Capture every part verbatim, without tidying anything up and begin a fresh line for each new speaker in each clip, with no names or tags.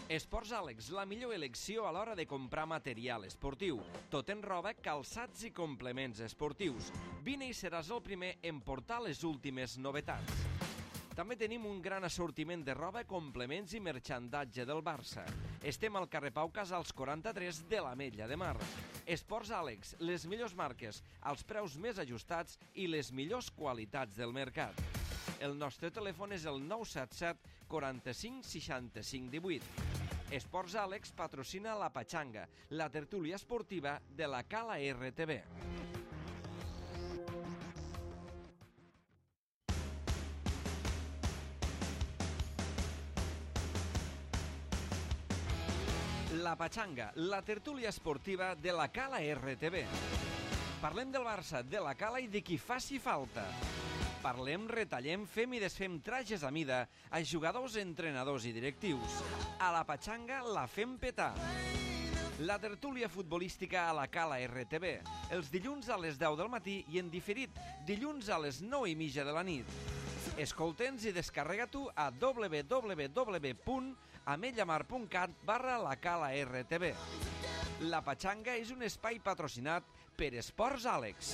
Esports Àlex, la millor elecció a l'hora de comprar material esportiu. Tot en roba, calçats i complements esportius. Vine i seràs el primer en portar les últimes novetats. També tenim un gran assortiment de roba, complements i merxandatge del Barça. Estem al carrer Pau Casals quaranta-tres de l'Ametlla de Mar. Esports Àlex, les millors marques, els preus més ajustats i les millors qualitats del mercat. El nostre telèfon és el nou set set quaranta-cinc seixanta-cinc divuit. Esports Àlex patrocina la Patxanga, la tertúlia esportiva de la Cala R T B. La Patxanga, la tertúlia esportiva de la Cala R T B. Parlem del Barça, de la Cala i de qui faci falta. Parlem, retallem, fem i desfem trajes a mida a jugadors, entrenadors i directius. A la Patxanga la fem petar. La tertúlia futbolística a la Cala R T B. Els dilluns a les deu del matí i en diferit dilluns a les nou i mitja de la nit. Escolta'ns i descarrega-t'ho a w w w punt ametllamar punt cat barra la Cala R T B. La Patxanga és un espai patrocinat per Esports Àlex.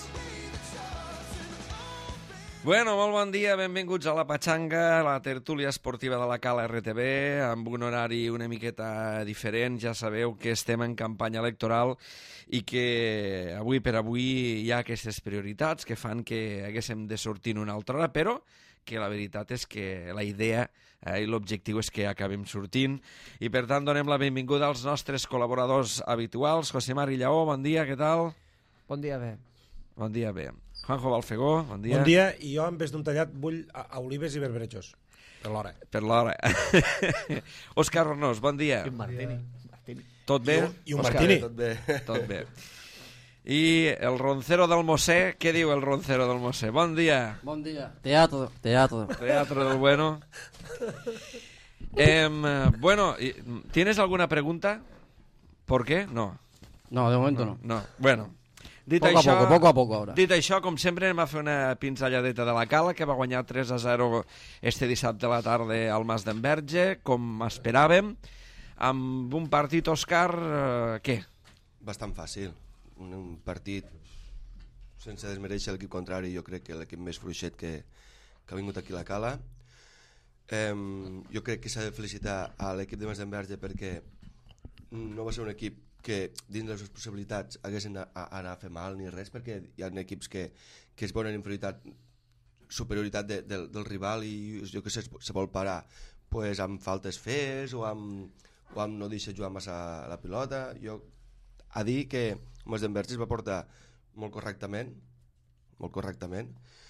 Bueno, molt bon dia, benvinguts a la Patxanga, la tertúlia esportiva de la Cala R T B, amb un horari una miqueta diferent. Ja sabeu que estem en campanya electoral i que avui per avui hi ha aquestes prioritats que fan que haguéssim de sortir en una altra hora, però que la veritat és que la idea eh, i l'objectiu és que acabem sortint. I per tant donem la benvinguda als nostres col·laboradors habituals. José Mari Lleó, bon dia, què tal?
Bon dia, bé.
Bon dia, bé. Juanjo Balfegó, bon dia.
Bon dia, i jo en vez d'un tallat vull a, a olives i berberejos, per l'hora.
Per l'hora. Òscar Renós, bon dia.
I un martini. martini.
Tot bé?
I un, i un
Òscar,
martini.
Tot bé. Tot bé. I el roncero del Mosé, què diu el roncero del Mosé? Bon dia.
Bon dia. Teatro, teatro.
Teatro del bueno. Eh, bueno, ¿tienes alguna pregunta? ¿Por qué? No.
No, de momento no.
No, bueno. Dit
Poco
això,
a poco, poco a poco ahora.
Dit això, com sempre, anem a fer una pinzelladeta de la Cala, que va guanyar tres a zero este dissabte a la tarda al Mas d'Enverge, com esperàvem, amb un partit, Òscar, eh, què?
Bastant fàcil. Un, un partit sense desmereixer l'equip contrari, jo crec que l'equip més fluixet que, que ha vingut aquí a la Cala. Eh, jo crec que s'ha de felicitar a l'equip de Mas d'Enverge perquè no va ser un equip que dins de les possibilitats haguessin d'anar a fer mal ni res, perquè hi ha equips que, que es veuen en inferioritat, superioritat de, de, del rival i jo que sé, se vol parar pues, amb faltes fees o amb, o amb no deixar jugar massa la pilota. Jo a dir que Mas d'Enverge es va portar molt correctament, molt correctament,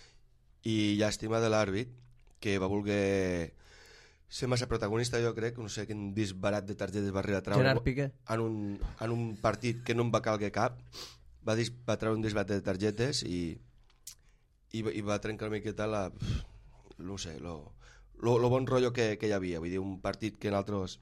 i llàstima de l'àrbit que va voler ser massa protagonista, jo crec, no sé quin disbarat de targetes va arribar a treure
Gerard Piqué.
en un, en un partit que no em va calguer cap, va, dis, va treure un disbarat de targetes i, i, i va trencar una miqueta la, no sé, lo, lo, lo bon rotllo que, que hi havia. Vull dir, un partit que nosaltres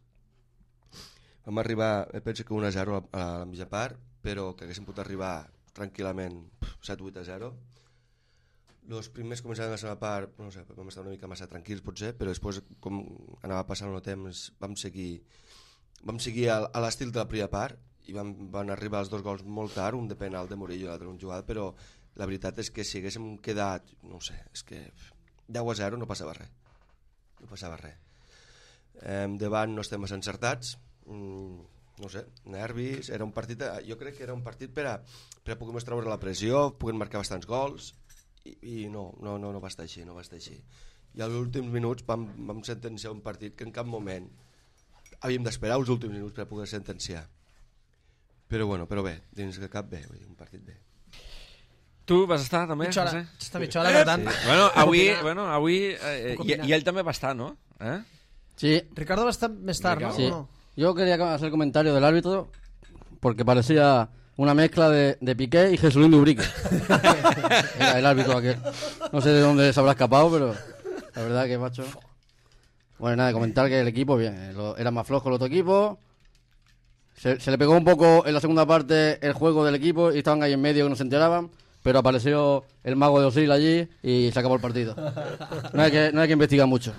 vam arribar, penso que un a zero a la mitja part, però que haguéssim pogut arribar tranquil·lament set vuit a zero. Els primers començaven a la segona part, no sé, vam estar una mica massa tranquils potser, però després, com anava passant el temps, vam seguir, vam seguir a, a l'estil de la primera part i vam, van arribar els dos gols molt tard, un de penal de Murillo i l'altre un jugat, però la veritat és que si haguéssim quedat, no sé, és que deu a zero no passava res, no passava res. Eh, davant no estem massa encertats, mm, no sé, nervis, era un partit, jo crec que era un partit per a, per a poder treure la pressió, poder marcar bastants gols, i, i no, no, no, no va estar així, no va estar així. I als últims minuts vam, vam sentenciar un partit que en cap moment havíem d'esperar els últims minuts per a poder sentenciar. Però bueno, però bé, dins de cap bé, vull dir, un partit bé.
Tu vas estar també?
Mitja hora,
No sé.
està mitja hora, per tant.
Sí. Bueno, avui, bueno, avui eh,
Puc
i,
opinar.
i ell també va estar, no? Eh?
Sí,
Ricardo va estar més tard,
Ricardo.
¿no?
sí.
¿O no?
Yo quería hacer el comentario del árbitro porque parecía una mezcla de, de Piqué y Jesulín de Ubrique. Era el árbitro aquel. No sé de dónde se habrá escapado, pero la verdad que, macho... Bueno, nada, comentar que el equipo, bien, lo- era más flojo el otro equipo. Se, se le pegó un poco en la segunda parte el juego del equipo y estaban ahí en medio que no se enteraban. pero apareció el mago de Osil allí y se acabó el partido. No hay que, no hay que investigar mucho.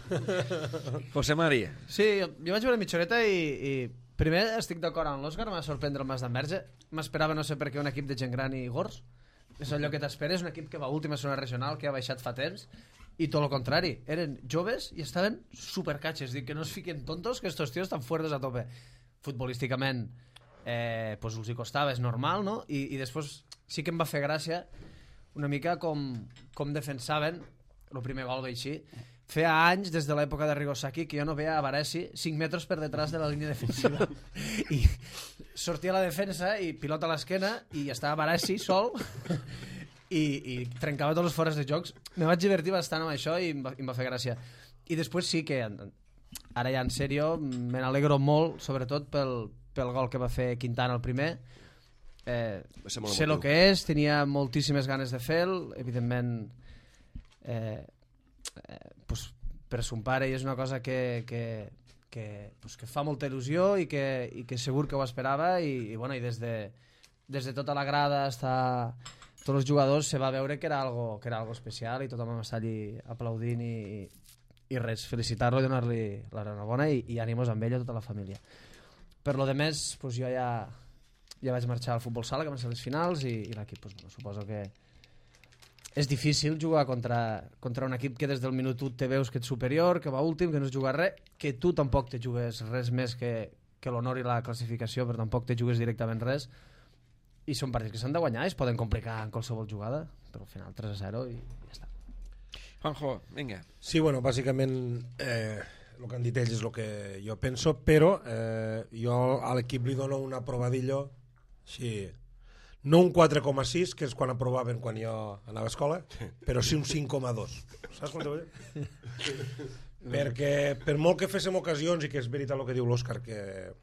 José María.
Sí, jo, jo vaig veure mitja horeta i, i primer estic d'acord amb l'Òscar, m'ha sorprendre el Mas d'Enverge. M'esperava no sé per què un equip de gent gran i gors. És allò que t'esperes, un equip que va últim a zona regional, que ha baixat fa temps, i tot el contrari, eren joves i estaven supercatxes, dic que no es fiquen tontos, que estos tios estan fuertes a tope. Futbolísticament eh, pues els hi costava, és normal, no? I, i després sí que em va fer gràcia una mica com, com defensaven el primer gol així. Feia anys, des de l'època de Rigosaki, que jo no veia a Varesi cinc metres per detrás de la línia defensiva. I sortia a la defensa i pilota a l'esquena i estava Varesi sol i, i trencava tots els fores de jocs. Me vaig divertir bastant amb això i em va, em va fer gràcia. I després sí que, ara ja en sèrio, me n'alegro molt, sobretot pel, pel gol que va fer Quintana el primer. Eh, sé el que és, tenia moltíssimes ganes de fer-lo, evidentment eh, eh, pues, per son pare, i és una cosa que, que, que, pues, que fa molta il·lusió i que, i que segur que ho esperava i, i, bueno, i des, de, des de tota la grada hasta tots els jugadors se va veure que era algo, que era algo especial i tothom va estar allí aplaudint i, i res, felicitar-lo i donar-li l'enhorabona i, i ànimos amb ell i a tota la família. Per lo de més, pues, jo ja ja vaig marxar al futbol sala, que van ser les finals, i, i l'equip, pues, bueno, suposo que és difícil jugar contra, contra un equip que des del minut u te veus que ets superior, que va últim, que no es juga res, que tu tampoc te jugues res més que, que l'honor i la classificació, però tampoc te jugues directament res, i són partits que s'han de guanyar i es poden complicar en qualsevol jugada, però al final tres a zero i ja està.
Juanjo, vinga.
Sí, bueno, bàsicament eh, el que han dit ells és el que jo penso, però eh, jo a l'equip li dono un aprovadillo. Sí, no un quatre coma sis, que és quan aprovaven quan jo anava a escola, però sí un cinc coma dos. Saps quan t'ho vull dir? Perquè per molt que féssim ocasions, i que és veritat el que diu l'Òscar, que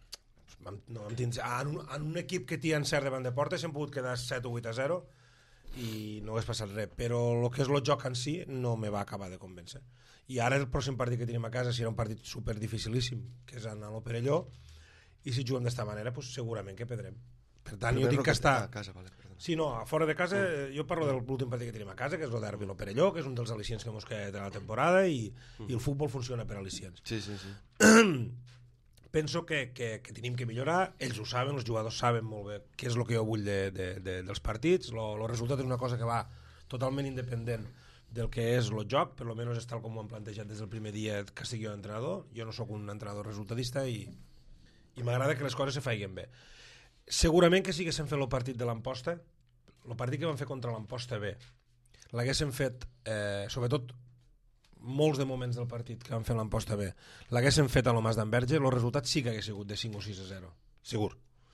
no, en, un, en un equip que t'hi encert davant de porta s'hem pogut quedar set o vuit a zero i no hagués passat res, però el que és el joc en si no me va acabar de convèncer. I ara el pròxim partit que tenim a casa serà un partit super dificilíssim, que és en el Perelló, i si juguem d'esta manera pues, segurament que perdrem. Per tant, jo dic que està...
A casa, vale,
sí, no, a fora de casa, mm. jo parlo de l'últim partit que tenim a casa, que és el derbi lo Perelló, que és un dels al·licients que mos queda de la temporada, i, mm. i el futbol funciona per al·licients.
Sí, sí, sí.
Penso que, que, que tenim que millorar, ells ho saben, els jugadors saben molt bé què és el que jo vull de, de, de, dels partits, el resultat és una cosa que va totalment independent del que és el joc, per almenys és tal com ho han plantejat des del primer dia que sigui jo entrenador. Jo no sóc un entrenador resultadista i, i m'agrada que les coses se feien bé. Segurament que si haguéssim fet el partit de l'Amposta, el partit que vam fer contra l'Amposta bé, l'haguéssim fet, eh, sobretot molts de moments del partit que vam fer l'Amposta bé, l'haguéssim fet a lo Mas d'Enverge, el resultat sí que hagués sigut de cinc o sis a zero, segur.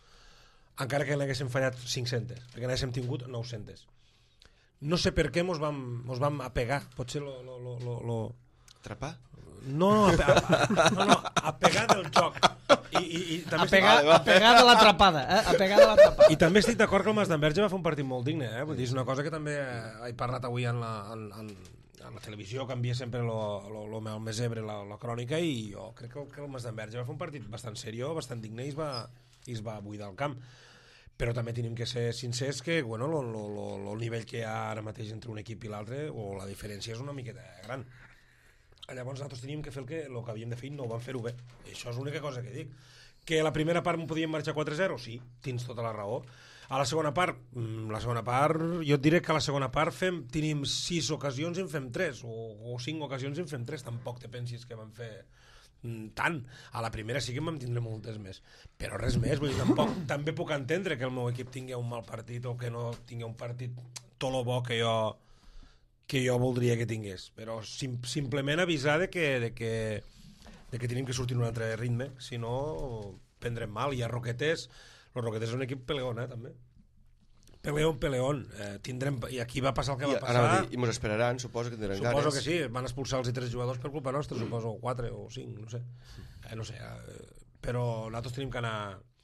Encara que n'haguéssim fallat cinc-centes, perquè n'haguéssim tingut nou-centes. No sé per què mos vam, mos vam apegar, potser lo... lo, lo, lo, lo...
Atrapar?
No, no, a, a, no, no, apegar del joc. I, i, i també
apegar, estic... apegar de l'atrapada, eh? Apegar de l'atrapada.
I també estic d'acord que el Mas d'Enverge va fer un partit molt digne, eh? Vull dir, és una cosa que també he parlat avui en la, en, en, en la televisió, canvia sempre lo, lo, lo, el Mesebre, la, la crònica, i jo crec que el, que el Mas d'Enverge va fer un partit bastant seriós, bastant digne, i es va, i es va buidar el camp. Però també tenim que ser sincers que bueno, lo, lo, lo, el nivell que hi ha ara mateix entre un equip i l'altre, o la diferència és una miqueta gran. Llavors nosaltres teníem que fer el que, el que havíem de fer i no ho vam fer-ho bé. I això és l'única cosa que dic. Que a la primera part m'ho podíem marxar quatre a zero? Sí, tens tota la raó. A la segona part, la segona part, jo et diré que a la segona part fem, tenim sis ocasions i en fem tres, o, o cinc ocasions i en fem tres. Tampoc te pensis que vam fer tant. A la primera sí que en vam tindre moltes més, però res més. Vull dir, tampoc, també puc entendre que el meu equip tingui un mal partit o que no tingui un partit tot lo bo que jo que jo voldria que tingués, però sim, simplement avisar de que, de que, de que tenim que sortir en un altre ritme, si no prendrem mal. I a Roquetes, los Roquetes és un equip peleón, eh, també. Peleón, peleón. Eh, tindrem, i aquí va passar el que
I,
va passar.
Dir, I mos esperaran, suposo que tindran
suposo
ganes.
que sí, van expulsar els tres jugadors per culpa nostra, suposo, o quatre o cinc, no sé. Eh, no sé, eh, però nosaltres tenim que anar...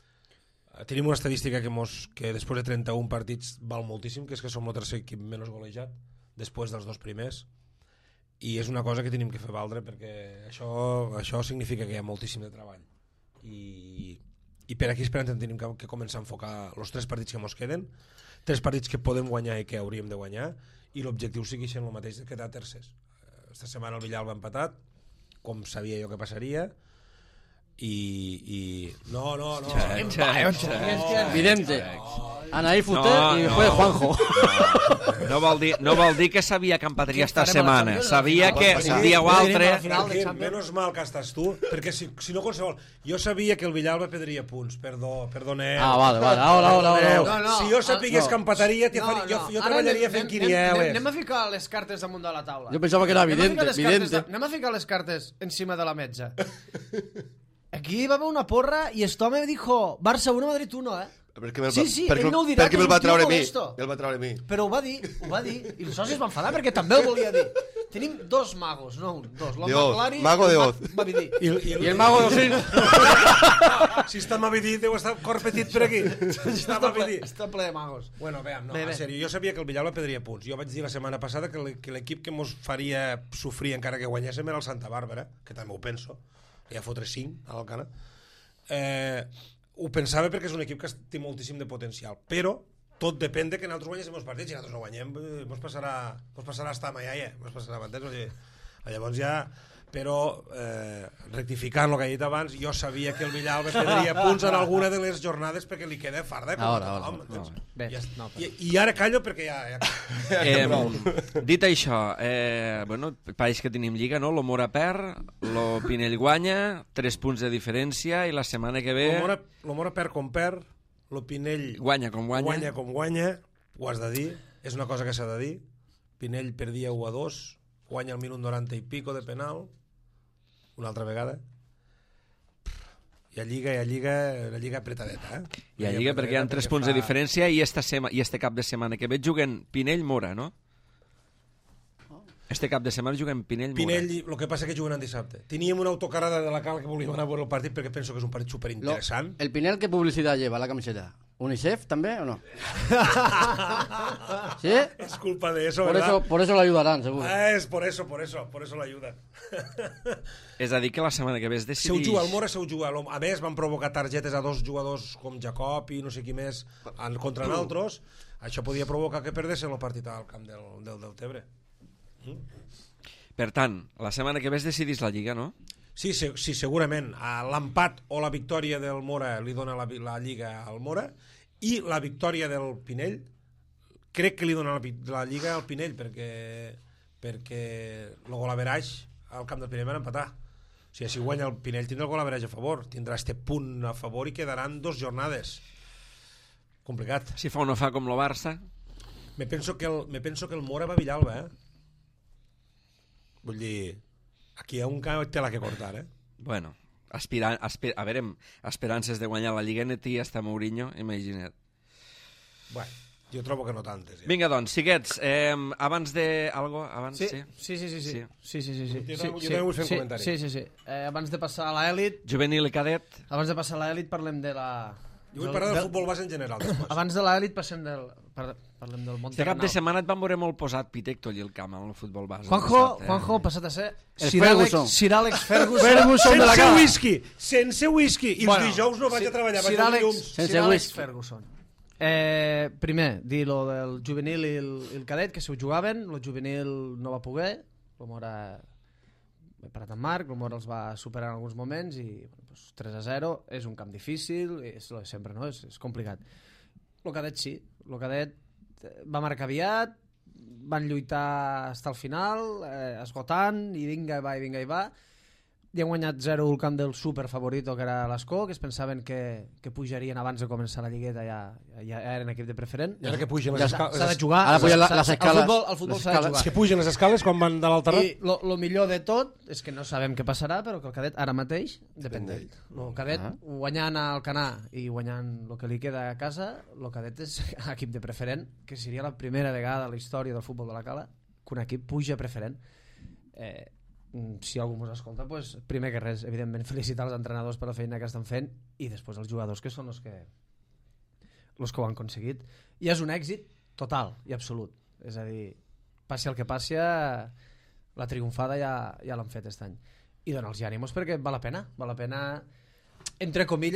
Tenim una estadística que, mos, que després de trenta-un partits val moltíssim, que és que som el tercer equip menys golejat, després dels dos primers, i és una cosa que tenim que fer valdre, perquè això, això significa que hi ha moltíssim de treball, i, i per aquí esperem tenim que, que començar a enfocar els tres partits que ens queden, tres partits que podem guanyar i que hauríem de guanyar, i l'objectiu sigui sent el mateix de quedar tercers. Esta setmana el Villalba ha empatat, com sabia jo que passaria, i... i... no, no, no,
Check, check, check.
Evidente. Anaí Fuster no, i después
no.
Juanjo.
No, no, vol dir, no vol dir que sabia que empataria esta setmana. Sabia que un dia o altre...
Perquè, menos mal que estàs tu, perquè si, si no qualsevol... Jo sabia que el Villalba perdria punts, perdó, perdoneu.
Ah, vale, vale, ahora, ahora, ahora.
No, no, si jo sapigués no. que empataria, no, no. jo, jo treballaria fent quinieles.
Anem a ficar les cartes damunt de la taula.
Jo pensava que era evidente, evidente.
Anem a ficar les cartes encima de la metja. Aquí va haver una porra i este home dijo Barça uno, Madrid uno, eh?
Perquè
sí, sí, ell no ho dirà,
perquè me'l va treure a mi. El va treure a mi.
Però ho va dir, ho va dir, i els socis van enfadar perquè també el volia dir. Tenim dos magos, no un, dos.
De Oz, mago de Oz.
Va dir.
I, i,
I el mago de Osil.
Si està m'avidit, deu estar cor petit per aquí.
Està, ple, està ple de magos.
Bueno, veam, no,
bé,
en
bé.
sèrio, jo sabia que el Villalba perdria punts. Jo vaig dir la setmana passada que l'equip que mos faria sofrir encara que guanyéssim era el Santa Bàrbara, que també ho penso, que ja fotre cinc a l'Alcana. Eh... Ho pensava perquè és un equip que té moltíssim de potencial, però tot depèn de que nosaltres guanyéssim els partits. Si nosaltres no guanyem, ens passarà, ens passarà a estar a Maiaia, ens passarà a Mantens. Llavors ja, però eh, rectificant el que he dit abans, jo sabia que el Villalba perdria punts en alguna de les jornades perquè li queda farda.
Ara, ara.
No,
Bé,
ja,
no,
i, I ara callo perquè ja... ja...
Eh, dit això, eh, bueno, pareix que tenim lliga, no? Lo Mora perd, lo Pinell guanya, tres punts de diferència, i la setmana que ve...
Lo Mora, lo Mora perd com perd, lo Pinell
guanya com guanya.
guanya com guanya, ho has de dir, és una cosa que s'ha de dir. Pinell perdia u a dos, guanya el minut noranta i pico de penal, una altra vegada. I a Lliga, i a Lliga, la Lliga apretadeta, eh?
I a Lliga perquè hi ha tres punts fa... de diferència i, esta sema, i este cap de setmana que ve juguen Pinell-Mora, no? Este cap de setmana juguen Pinell-Mora.
Pinell, el que passa que juguen en dissabte. Teníem una autocarada de la Cal que volíem anar a veure el partit perquè penso que és un partit superinteressant.
Lo, ¿El Pinell qué publicidad lleva la camiseta? ¿UNICEF también o no? ¿Sí?
Es culpa de eso,
por
¿verdad?
Eso, por eso lo ayudarán, seguro.
Ah, es por eso, por eso, por eso lo ayudan.
És a dir, que la setmana que ve es decideix...
Se ho juga, el Mora se ho juga. A més, van provocar targetes a dos jugadors com Jacob i no sé qui més en, contra nosaltres. Això podia provocar que perdessin el partit al camp del, del Deltebre. Mm?
Per tant, la setmana que ve es decideix la Lliga, no?
Sí, sí, sí, segurament. L'empat o la victòria del Mora li dona la, la Lliga al Mora i la victòria del Pinell crec que li dona la, la Lliga al Pinell perquè perquè el golaverage al camp del Pinell van empatar. O sigui, si guanya el Pinell tindrà el golaverage a favor, tindrà este punt a favor i quedaran dos jornades. Complicat.
Si fa o no fa com el Barça...
Me penso que el, me penso que el Mora va a Villalba, eh? Vull dir... Aquí hi ha un camp tela que cortar, eh?
Bueno, aspira, aspira, a veure, esperances de guanyar la Lliga N T i hasta Mourinho, imagina't.
Bueno, jo trobo que no tantes. Ja.
Vinga, doncs, xiquets, eh, abans de... Algo? Abans,
sí,
sí,
sí, sí, sí, sí.
sí.
sí, sí, sí, sí.
Jo,
sí,
jo
sí,
també vull fer un
sí,
comentari.
Sí, sí, sí. Eh, abans de passar a l'elit...
Juvenil i cadet.
Abans de passar a l'elit parlem de la...
Jo vull parlar del, del futbol base en general. Després.
Abans de l'elit passem del... Parlem del Monte
Este cap de
Arnau.
setmana et van veure molt posat Pitecto i el camp en el futbol base.
Juanjo,
passat, eh?
Juanjo passat a ser
El
Sir Alex,
Ferguson.
Sir Alex Ferguson.
Ferguson de la
Sense
cara.
whisky, sense whisky. I
Bueno,
els dijous no vaig
Sir-
a treballar,
Sir
vaig a
Alex,
llums.
Sir
Sense
Alex
whisky.
Ferguson. Eh, primer, dir lo del juvenil i el, i el cadet, que se ho jugaven, el juvenil no va poder, el Mora he parat amb Marc, el Mora els va superar en alguns moments i bueno, pues, tres a zero, és un camp difícil, és lo de sempre, no? És, és complicat. El cadet sí, el cadet va marcar aviat, van lluitar fins al final, eh, esgotant, i vinga i va, i vinga i va, i han guanyat zero al camp del superfavorito que era l'Escó, que es pensaven que, que pujarien abans de començar la lligueta, ja, ja eren equip de preferent.
I ara que pugen
Ja
les
S'ha
escales...
de jugar.
Ara pugen la-
s'ha-
les
s'ha-
escales.
El futbol, el futbol
Les
s'ha de
escales.
És
jugar.
que pugen les escales quan van de l'alt terrat?
I lo, lo millor de tot és que no sabem què passarà, però que el cadet ara mateix depèn d'ell. El cadet,
Ah.
guanyant al Canà i guanyant el que li queda a casa, el cadet és equip de preferent, que seria la primera vegada a la història del futbol de la Cala que un equip puja a preferent. Eh, si algú ens escolta, pues, primer que res, evidentment, felicitar els entrenadors per la feina que estan fent i després els jugadors, que són els que els que ho han aconseguit. I és un èxit total i absolut. És a dir, passi el que passi, la triomfada ja, ja l'han fet aquest any. I dona els ànimos perquè val la pena. Val la pena, entre comilles,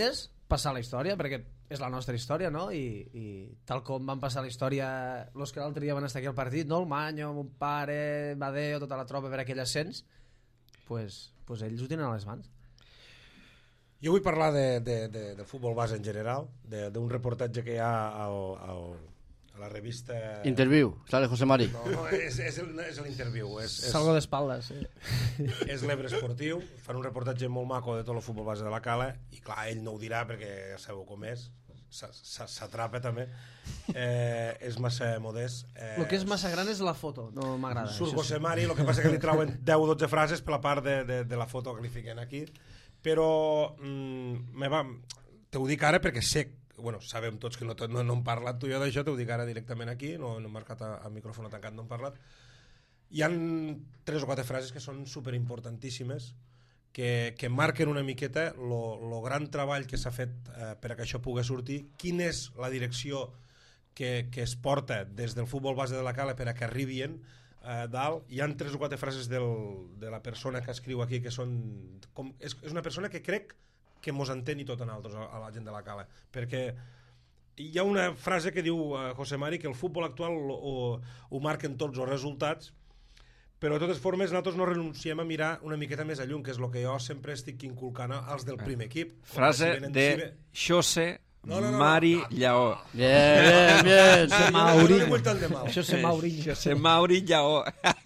passar la història, perquè és la nostra història, no? I, i tal com van passar la història els que l'altre dia van estar aquí al partit, no? El Manyo, mon pare, Badeo, tota la tropa per aquell ascens, pues, pues ells ho tenen a les mans.
Jo vull parlar de, de, de, de futbol base en general, d'un reportatge que hi ha al, al, a la revista...
Interview, sale José Mari.
No, no és, és l'interview. És, és,
Salgo d'espaldes, sí.
És l'Ebre Esportiu, fan un reportatge molt maco de tot el futbol base de la Cala, i clar, ell no ho dirà perquè ja sabeu com és, s'atrapa també, eh, és massa modest. Eh,
el que és massa gran és la foto, no m'agrada.
Surt José Mari, el que passa que li trauen deu o dotze frases per la part de, de, de la foto que li fiquen aquí, però mm, me va, te ho dic ara perquè sé, bueno, sabem tots que no, no, no hem parlat tu i jo d'això, te ho dic ara directament aquí, no, no hem marcat el micròfon tancat, no hem parlat. Hi han tres o quatre frases que són superimportantíssimes, que, que marquen una miqueta el gran treball que s'ha fet eh, per a que això pugui sortir, quina és la direcció que, que es porta des del futbol base de la Cala per a que arribin eh, dalt. Hi han tres o quatre frases del, de la persona que escriu aquí que són... Com, és, és una persona que crec que mos entén i tot a nosaltres, a la gent de la Cala, perquè hi ha una frase que diu uh, José Mari que el futbol actual ho, ho, ho marquen tots els resultats, però de totes formes nosaltres no renunciem a mirar una miqueta més a lluny, que és el que jo sempre estic inculcant als del primer equip.
Frase
si venen,
de
si ve...
José
no, no, no,
Mari
no.
Lleó.
Bien, bien, bien.
Ah,
Mauri.
no, no, no, de mal.
Això és Mauriño.
José Mauri Lleó.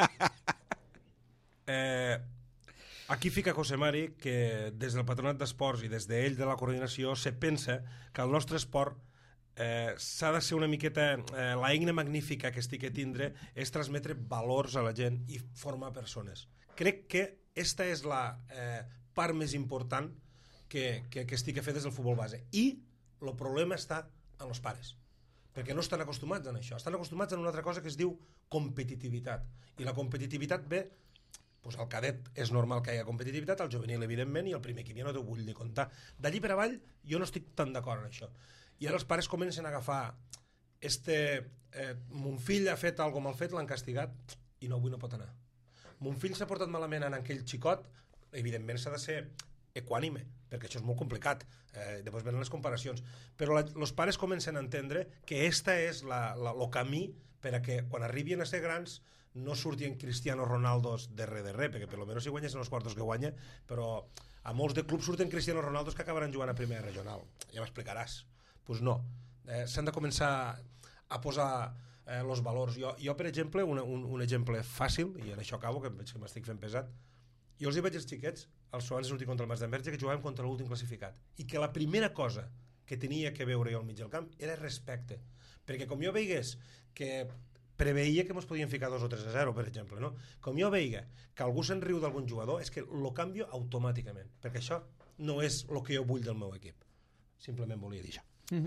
eh, aquí fica José Mari que des del Patronat d'Esports i des d'ell de la coordinació se pensa que el nostre esport eh, s'ha de ser una miqueta eh, la eina magnífica que estic a tindre és transmetre valors a la gent i formar persones. Crec que esta és la eh, part més important que, que, que estic a fer des del futbol base, i el problema està en els pares, perquè no estan acostumats a això, estan acostumats a una altra cosa que es diu competitivitat, i la competitivitat ve, doncs al cadet és normal que hi ha competitivitat, al juvenil evidentment, i al primer equip ja no t'ho vull ni contar. D'allí per avall jo no estic tan d'acord en això, i ara els pares comencen a agafar este, eh, mon fill ha fet alguna mal fet, l'han castigat i no, avui no pot anar. Mon fill s'ha portat malament en aquell xicot, evidentment s'ha de ser equànime, perquè això és molt complicat, eh, després venen les comparacions, però la, els pares comencen a entendre que este és la, la, el camí per a que quan arribin a ser grans no surtin Cristiano Ronaldos de re de re, perquè per lo menos si guanyes els quartos que guanya, però a molts de clubs surten Cristiano Ronaldos que acabaran jugant a primera regional, ja m'explicaràs. Doncs pues no, eh, s'han de començar a posar eh, els valors. Jo, jo per exemple, un, un, un exemple fàcil, i en això acabo, que veig que m'estic fent pesat, jo els hi vaig als xiquets, als abans de sortir contra el Mas d'Enverge, que jugàvem contra l'últim classificat, i que la primera cosa que tenia que veure jo al mig del camp era respecte, perquè com jo veigués que preveia que ens podien ficar dos o tres a zero, per exemple, no? Com jo veiga que algú se'n riu d'algun jugador, és que lo canvio automàticament, perquè això no és el que jo vull del meu equip. Simplement volia dir això.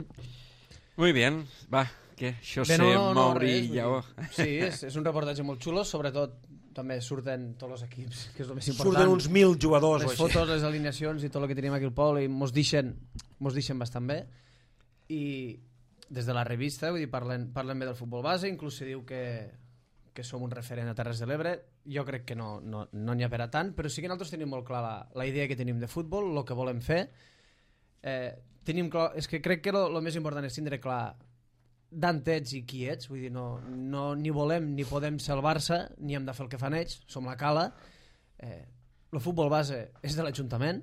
Muy bien, va, que José
Bé, no, no,
Mauri
res,
Lleó.
Sí, és, és un reportatge molt xulo, sobretot també surten tots els equips, que és el més important.
Surten uns mil jugadors
les
o així.
fotos, les alineacions i tot el que tenim aquí al pol, i mos deixen, mos deixen bastant bé. I des de la revista, vull dir, parlen, parlen bé del futbol base, inclús se diu que, que som un referent a Terres de l'Ebre. Jo crec que no no, no n'hi ha per a tant, però sí que nosaltres tenim molt clar la, la idea que tenim de futbol, el que volem fer. Eh, tenim clar, és que crec que el més important és tindre clar d'on ets i qui ets, vull dir, no, no ni volem ni podem ser el Barça, ni hem de fer el que fan ells, som la Cala. Eh, el futbol base és de l'Ajuntament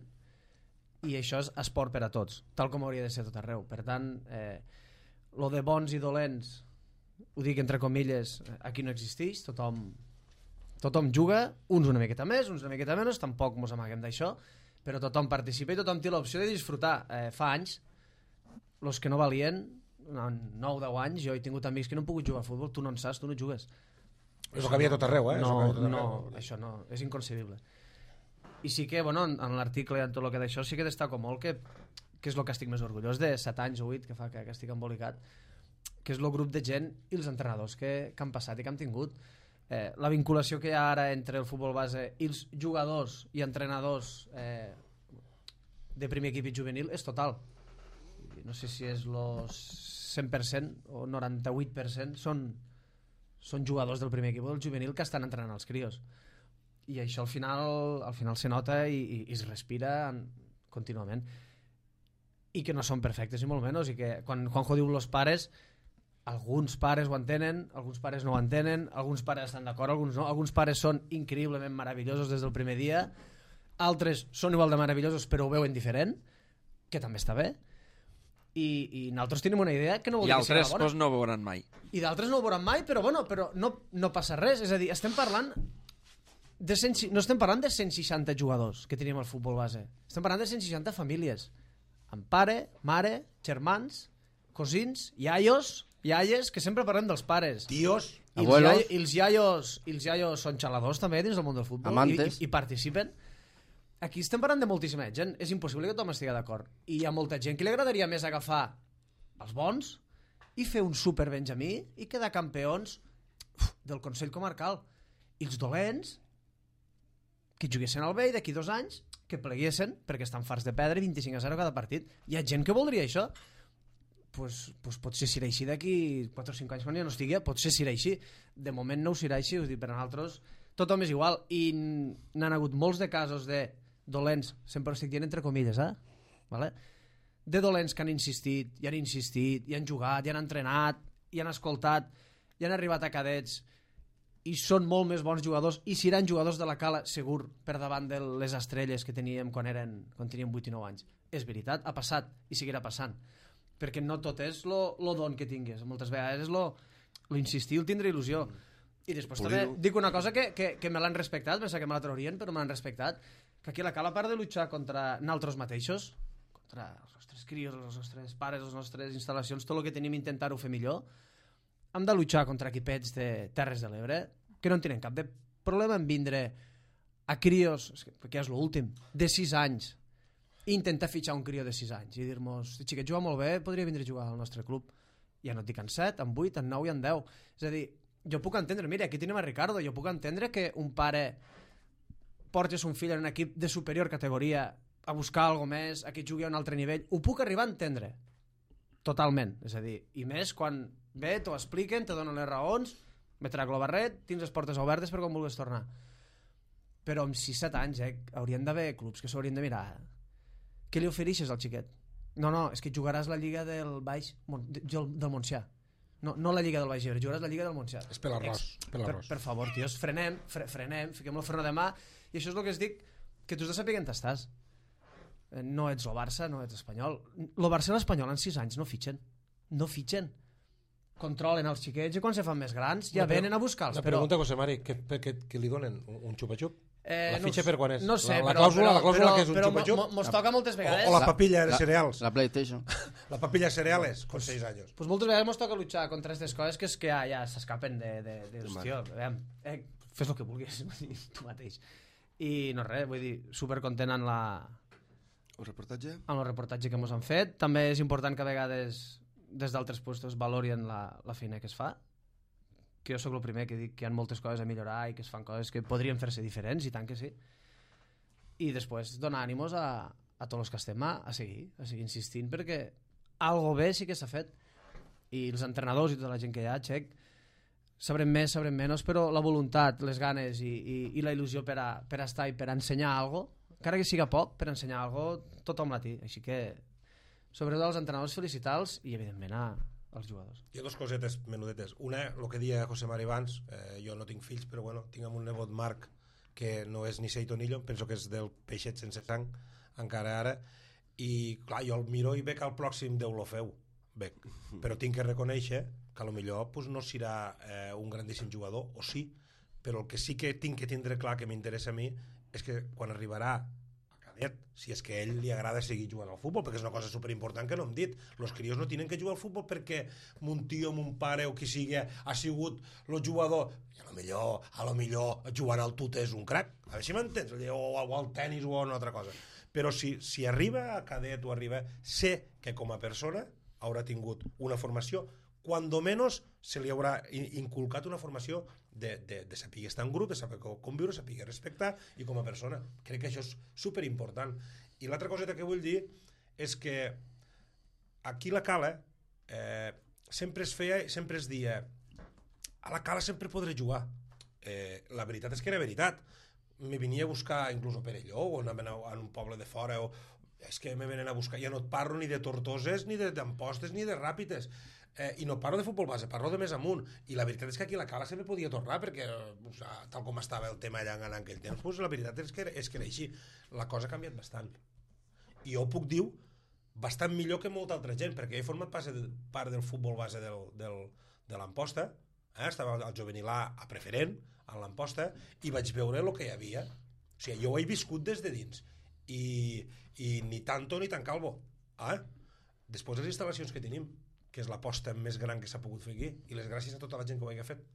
i això és esport per a tots, tal com hauria de ser tot arreu. Per tant, eh, lo de bons i dolents, ho dic entre comilles, aquí no existeix, tothom, tothom juga, uns una miqueta més, uns una miqueta menys, tampoc mos amaguem d'això, però tothom participa i tothom té l'opció de disfrutar. Eh, fa anys, els que no valien, nou o deu anys, jo he tingut amics que no han pogut jugar a futbol, tu no en saps, tu no jugues.
És el que havia tot arreu, eh?
No,
tot arreu.
no, això no, és inconcebible. I sí que, bueno, en, en l'article i en tot el que d'això sí que destaco molt que, que és el que estic més orgullós, de set anys o vuit que fa que, que estic embolicat, que és el grup de gent i els entrenadors que, que han passat i que han tingut. Eh, la vinculació que hi ha ara entre el futbol base i els jugadors i entrenadors eh, de primer equip i juvenil és total. No sé si és el cent per cent o noranta-vuit per cent són, són jugadors del primer equip o del juvenil que estan entrenant els crios. I això al final, al final se nota i, i, i es respira en, contínuament. i que no són perfectes, ni molt menys, i que quan Juanjo diu los pares, alguns pares ho entenen, alguns pares no ho entenen, alguns pares estan d'acord, alguns no, alguns pares són increïblement meravellosos des del primer dia, altres són igual de meravellosos però ho veuen diferent, que també està bé, i, i nosaltres tenim una idea que no vol
I
dir que sigui
altres
la bona.
pues, no ho veuran mai.
I d'altres no ho veuran mai, però bueno, però no, no passa res, és a dir, estem parlant de cent, no estem parlant de cent seixanta jugadors que tenim al futbol base, estem parlant de cent seixanta famílies, amb pare, mare, germans, cosins, iaios, iaies, que sempre parlem dels pares.
Tios,
I els,
abuelos.
iaios, i els iaios, i els iaios són xaladors també dins del món del futbol.
Amantes.
I, i, i participen. Aquí estem parlant de moltíssima gent. És impossible que tothom estigui d'acord. I hi ha molta gent que li agradaria més agafar els bons i fer un super Benjamí i quedar campions uf, del Consell Comarcal. I els dolents que juguessin al vell d'aquí dos anys, que pleguessin perquè estan farts de perdre vint-i-cinc a zero cada partit. Hi ha gent que voldria això. Pues, pues potser serà així d'aquí quatre o cinc anys quan ja no estigui, potser serà així. De moment no ho serà així, us dic, per a nosaltres tothom és igual. I n'han hagut molts de casos de dolents, sempre estic dient entre comilles, eh? Vale? De dolents que han insistit, i han insistit, i han jugat, i han entrenat, i han escoltat, i han arribat a cadets, i són molt més bons jugadors, i seran jugadors de la Cala, segur, per davant de les estrelles que teníem quan, eren, quan teníem vuit i nou anys. És veritat, ha passat, i seguirà passant. Perquè no tot és lo, lo don que tingues, moltes vegades és lo, lo insistir, el tindre il·lusió. I després
Pulido.
també dic una cosa que, que, que me l'han respectat, pensa que me la traurien, però me l'han respectat, que aquí a la Cala, a part de luchar contra nosaltres mateixos, contra els nostres crios, els nostres pares, les nostres instal·lacions, tot el que tenim intentar-ho fer millor, hem de luchar contra equipets de Terres de l'Ebre, que no en tenen cap de problema en vindre a crios, perquè és l'últim, de sis anys, i intentar fitxar un crió de sis anys i dir-nos, el xiquet juga molt bé, podria vindre a jugar al nostre club. Ja no et dic en set, en vuit, en nou i en deu. És a dir, jo puc entendre, mira, aquí tenim a Ricardo, jo puc entendre que un pare portes un fill en un equip de superior categoria a buscar alguna més, a que jugui a un altre nivell, ho puc arribar a entendre totalment, és a dir, i més quan ve, t'ho expliquen, te donen les raons, me trac el barret, tens les portes obertes per quan vulguis tornar. Però amb sis set anys eh, haurien d'haver clubs que s'haurien de mirar. Què li ofereixes al xiquet? No, no, és que jugaràs la Lliga del Baix del, del Montsià. No, no la Lliga del Baix Ebre, jugaràs la Lliga del Montsià.
és per l'arròs. Per,
Per,
l'arròs.
per favor, tios, frenem, fre, frenem, fiquem el freno de mà, i això és el que es dic, que tu has de saber on estàs. Eh, No ets el Barça, no ets espanyol. El Barça i l'Espanyol en sis anys no fitxen. No fitxen. Controlen els xiquets i quan se fan més grans ja
Una pre-
venen a buscar-los.
Una
Però,
pregunta, José Mari, què, per què, què li donen? Un, un xupa-xup?
eh,
la
no
fitxa
s-
per quan és?
No sé,
La- la
però,
clàusula-
però,
la clàusula
però,
que és un
però
xupa-xup?
mo- mos toca moltes
O,
vegades.
o la papilla de
La-
cereals?
La PlayStation.
La papilla de cereales, con seis años.
Pues moltes vegades mos toca luchar contra aquestes coses que és que ja, ja s'escapen de, de, de, hòstia, eh, fes el que vulguis tu mateix. I no res, vull dir, supercontent en la,
El reportatge?
en el reportatge que ens han fet. També és important que a vegades des d'altres puestos valorien la, la feina que es fa, que jo sóc el primer que dic que hi ha moltes coses a millorar i que es fan coses que podrien fer-se diferents, i tant que sí. I després donar ànimos a, a tots els que estem a, a seguir, a seguir insistint, perquè algo bé sí que s'ha fet. I els entrenadors i tota la gent que hi ha, Txec, sabrem més, sabrem menys, però la voluntat, les ganes i, i, i la il·lusió per a, per a estar i per a ensenyar algo, encara que siga poc, per ensenyar algo, tothom la té. Així que, sobretot als entrenadors, felicitar-los i, evidentment, a, als jugadors.
Hi ha dues cosetes menudetes. Una, el que deia José Mari abans, eh, jo no tinc fills, però bueno, tinc un nebot Marc, que no és ni Seitonillo, penso que és del peixet sense sang, encara ara, i clar, jo el miro i veig que el pròxim Déu lo feu. Bé, però tinc que reconèixer que potser pues, no serà eh, un grandíssim jugador, o sí, però el que sí que tinc que tindre clar que m'interessa a mi és que quan arribarà a cadet, si és que a ell li agrada seguir jugant al futbol, perquè és una cosa superimportant que no hem dit, els crios no tenen que jugar al futbol perquè mon tio, mon pare o qui sigui ha sigut el jugador, i a lo millor, a lo millor jugant al tut és un crac, a veure si m'entens, o, o al tennis o a una altra cosa, però si, si arriba a cadet o arriba, sé que com a persona haurà tingut una formació, cuando menos se li haurà inculcat una formació de, de, de saber estar en grup, de saber conviure, saber respectar, i com a persona. Crec que això és superimportant. I l'altra coseta que vull dir és que aquí la Cala eh, sempre es feia, sempre es dia a la Cala sempre podré jugar. Eh, la veritat és que era veritat. Me venia a buscar inclús a Perelló o anaven a, a un poble de fora o és que me venen a buscar, ja no et parlo ni de Tortoses, ni d'Ampostes, ni de Ràpides, eh, i no parlo de futbol base, parlo de més amunt, i la veritat és que aquí la Cala sempre podia tornar, perquè o sigui, tal com estava el tema allà en aquell temps, doncs la veritat és que, és que era així, la cosa ha canviat bastant, i jo puc dir bastant millor que molta altra gent, perquè he format part del futbol base del, del, de l'Amposta, eh? Estava al juvenil A a preferent, a l'Amposta, i vaig veure el que hi havia, o sigui, jo ho he viscut des de dins, i, i ni tanto ni tan calvo, eh? Després les instal·lacions que tenim, que és l'aposta més gran que s'ha pogut fer aquí, i les gràcies a tota la gent que ho hagi fet,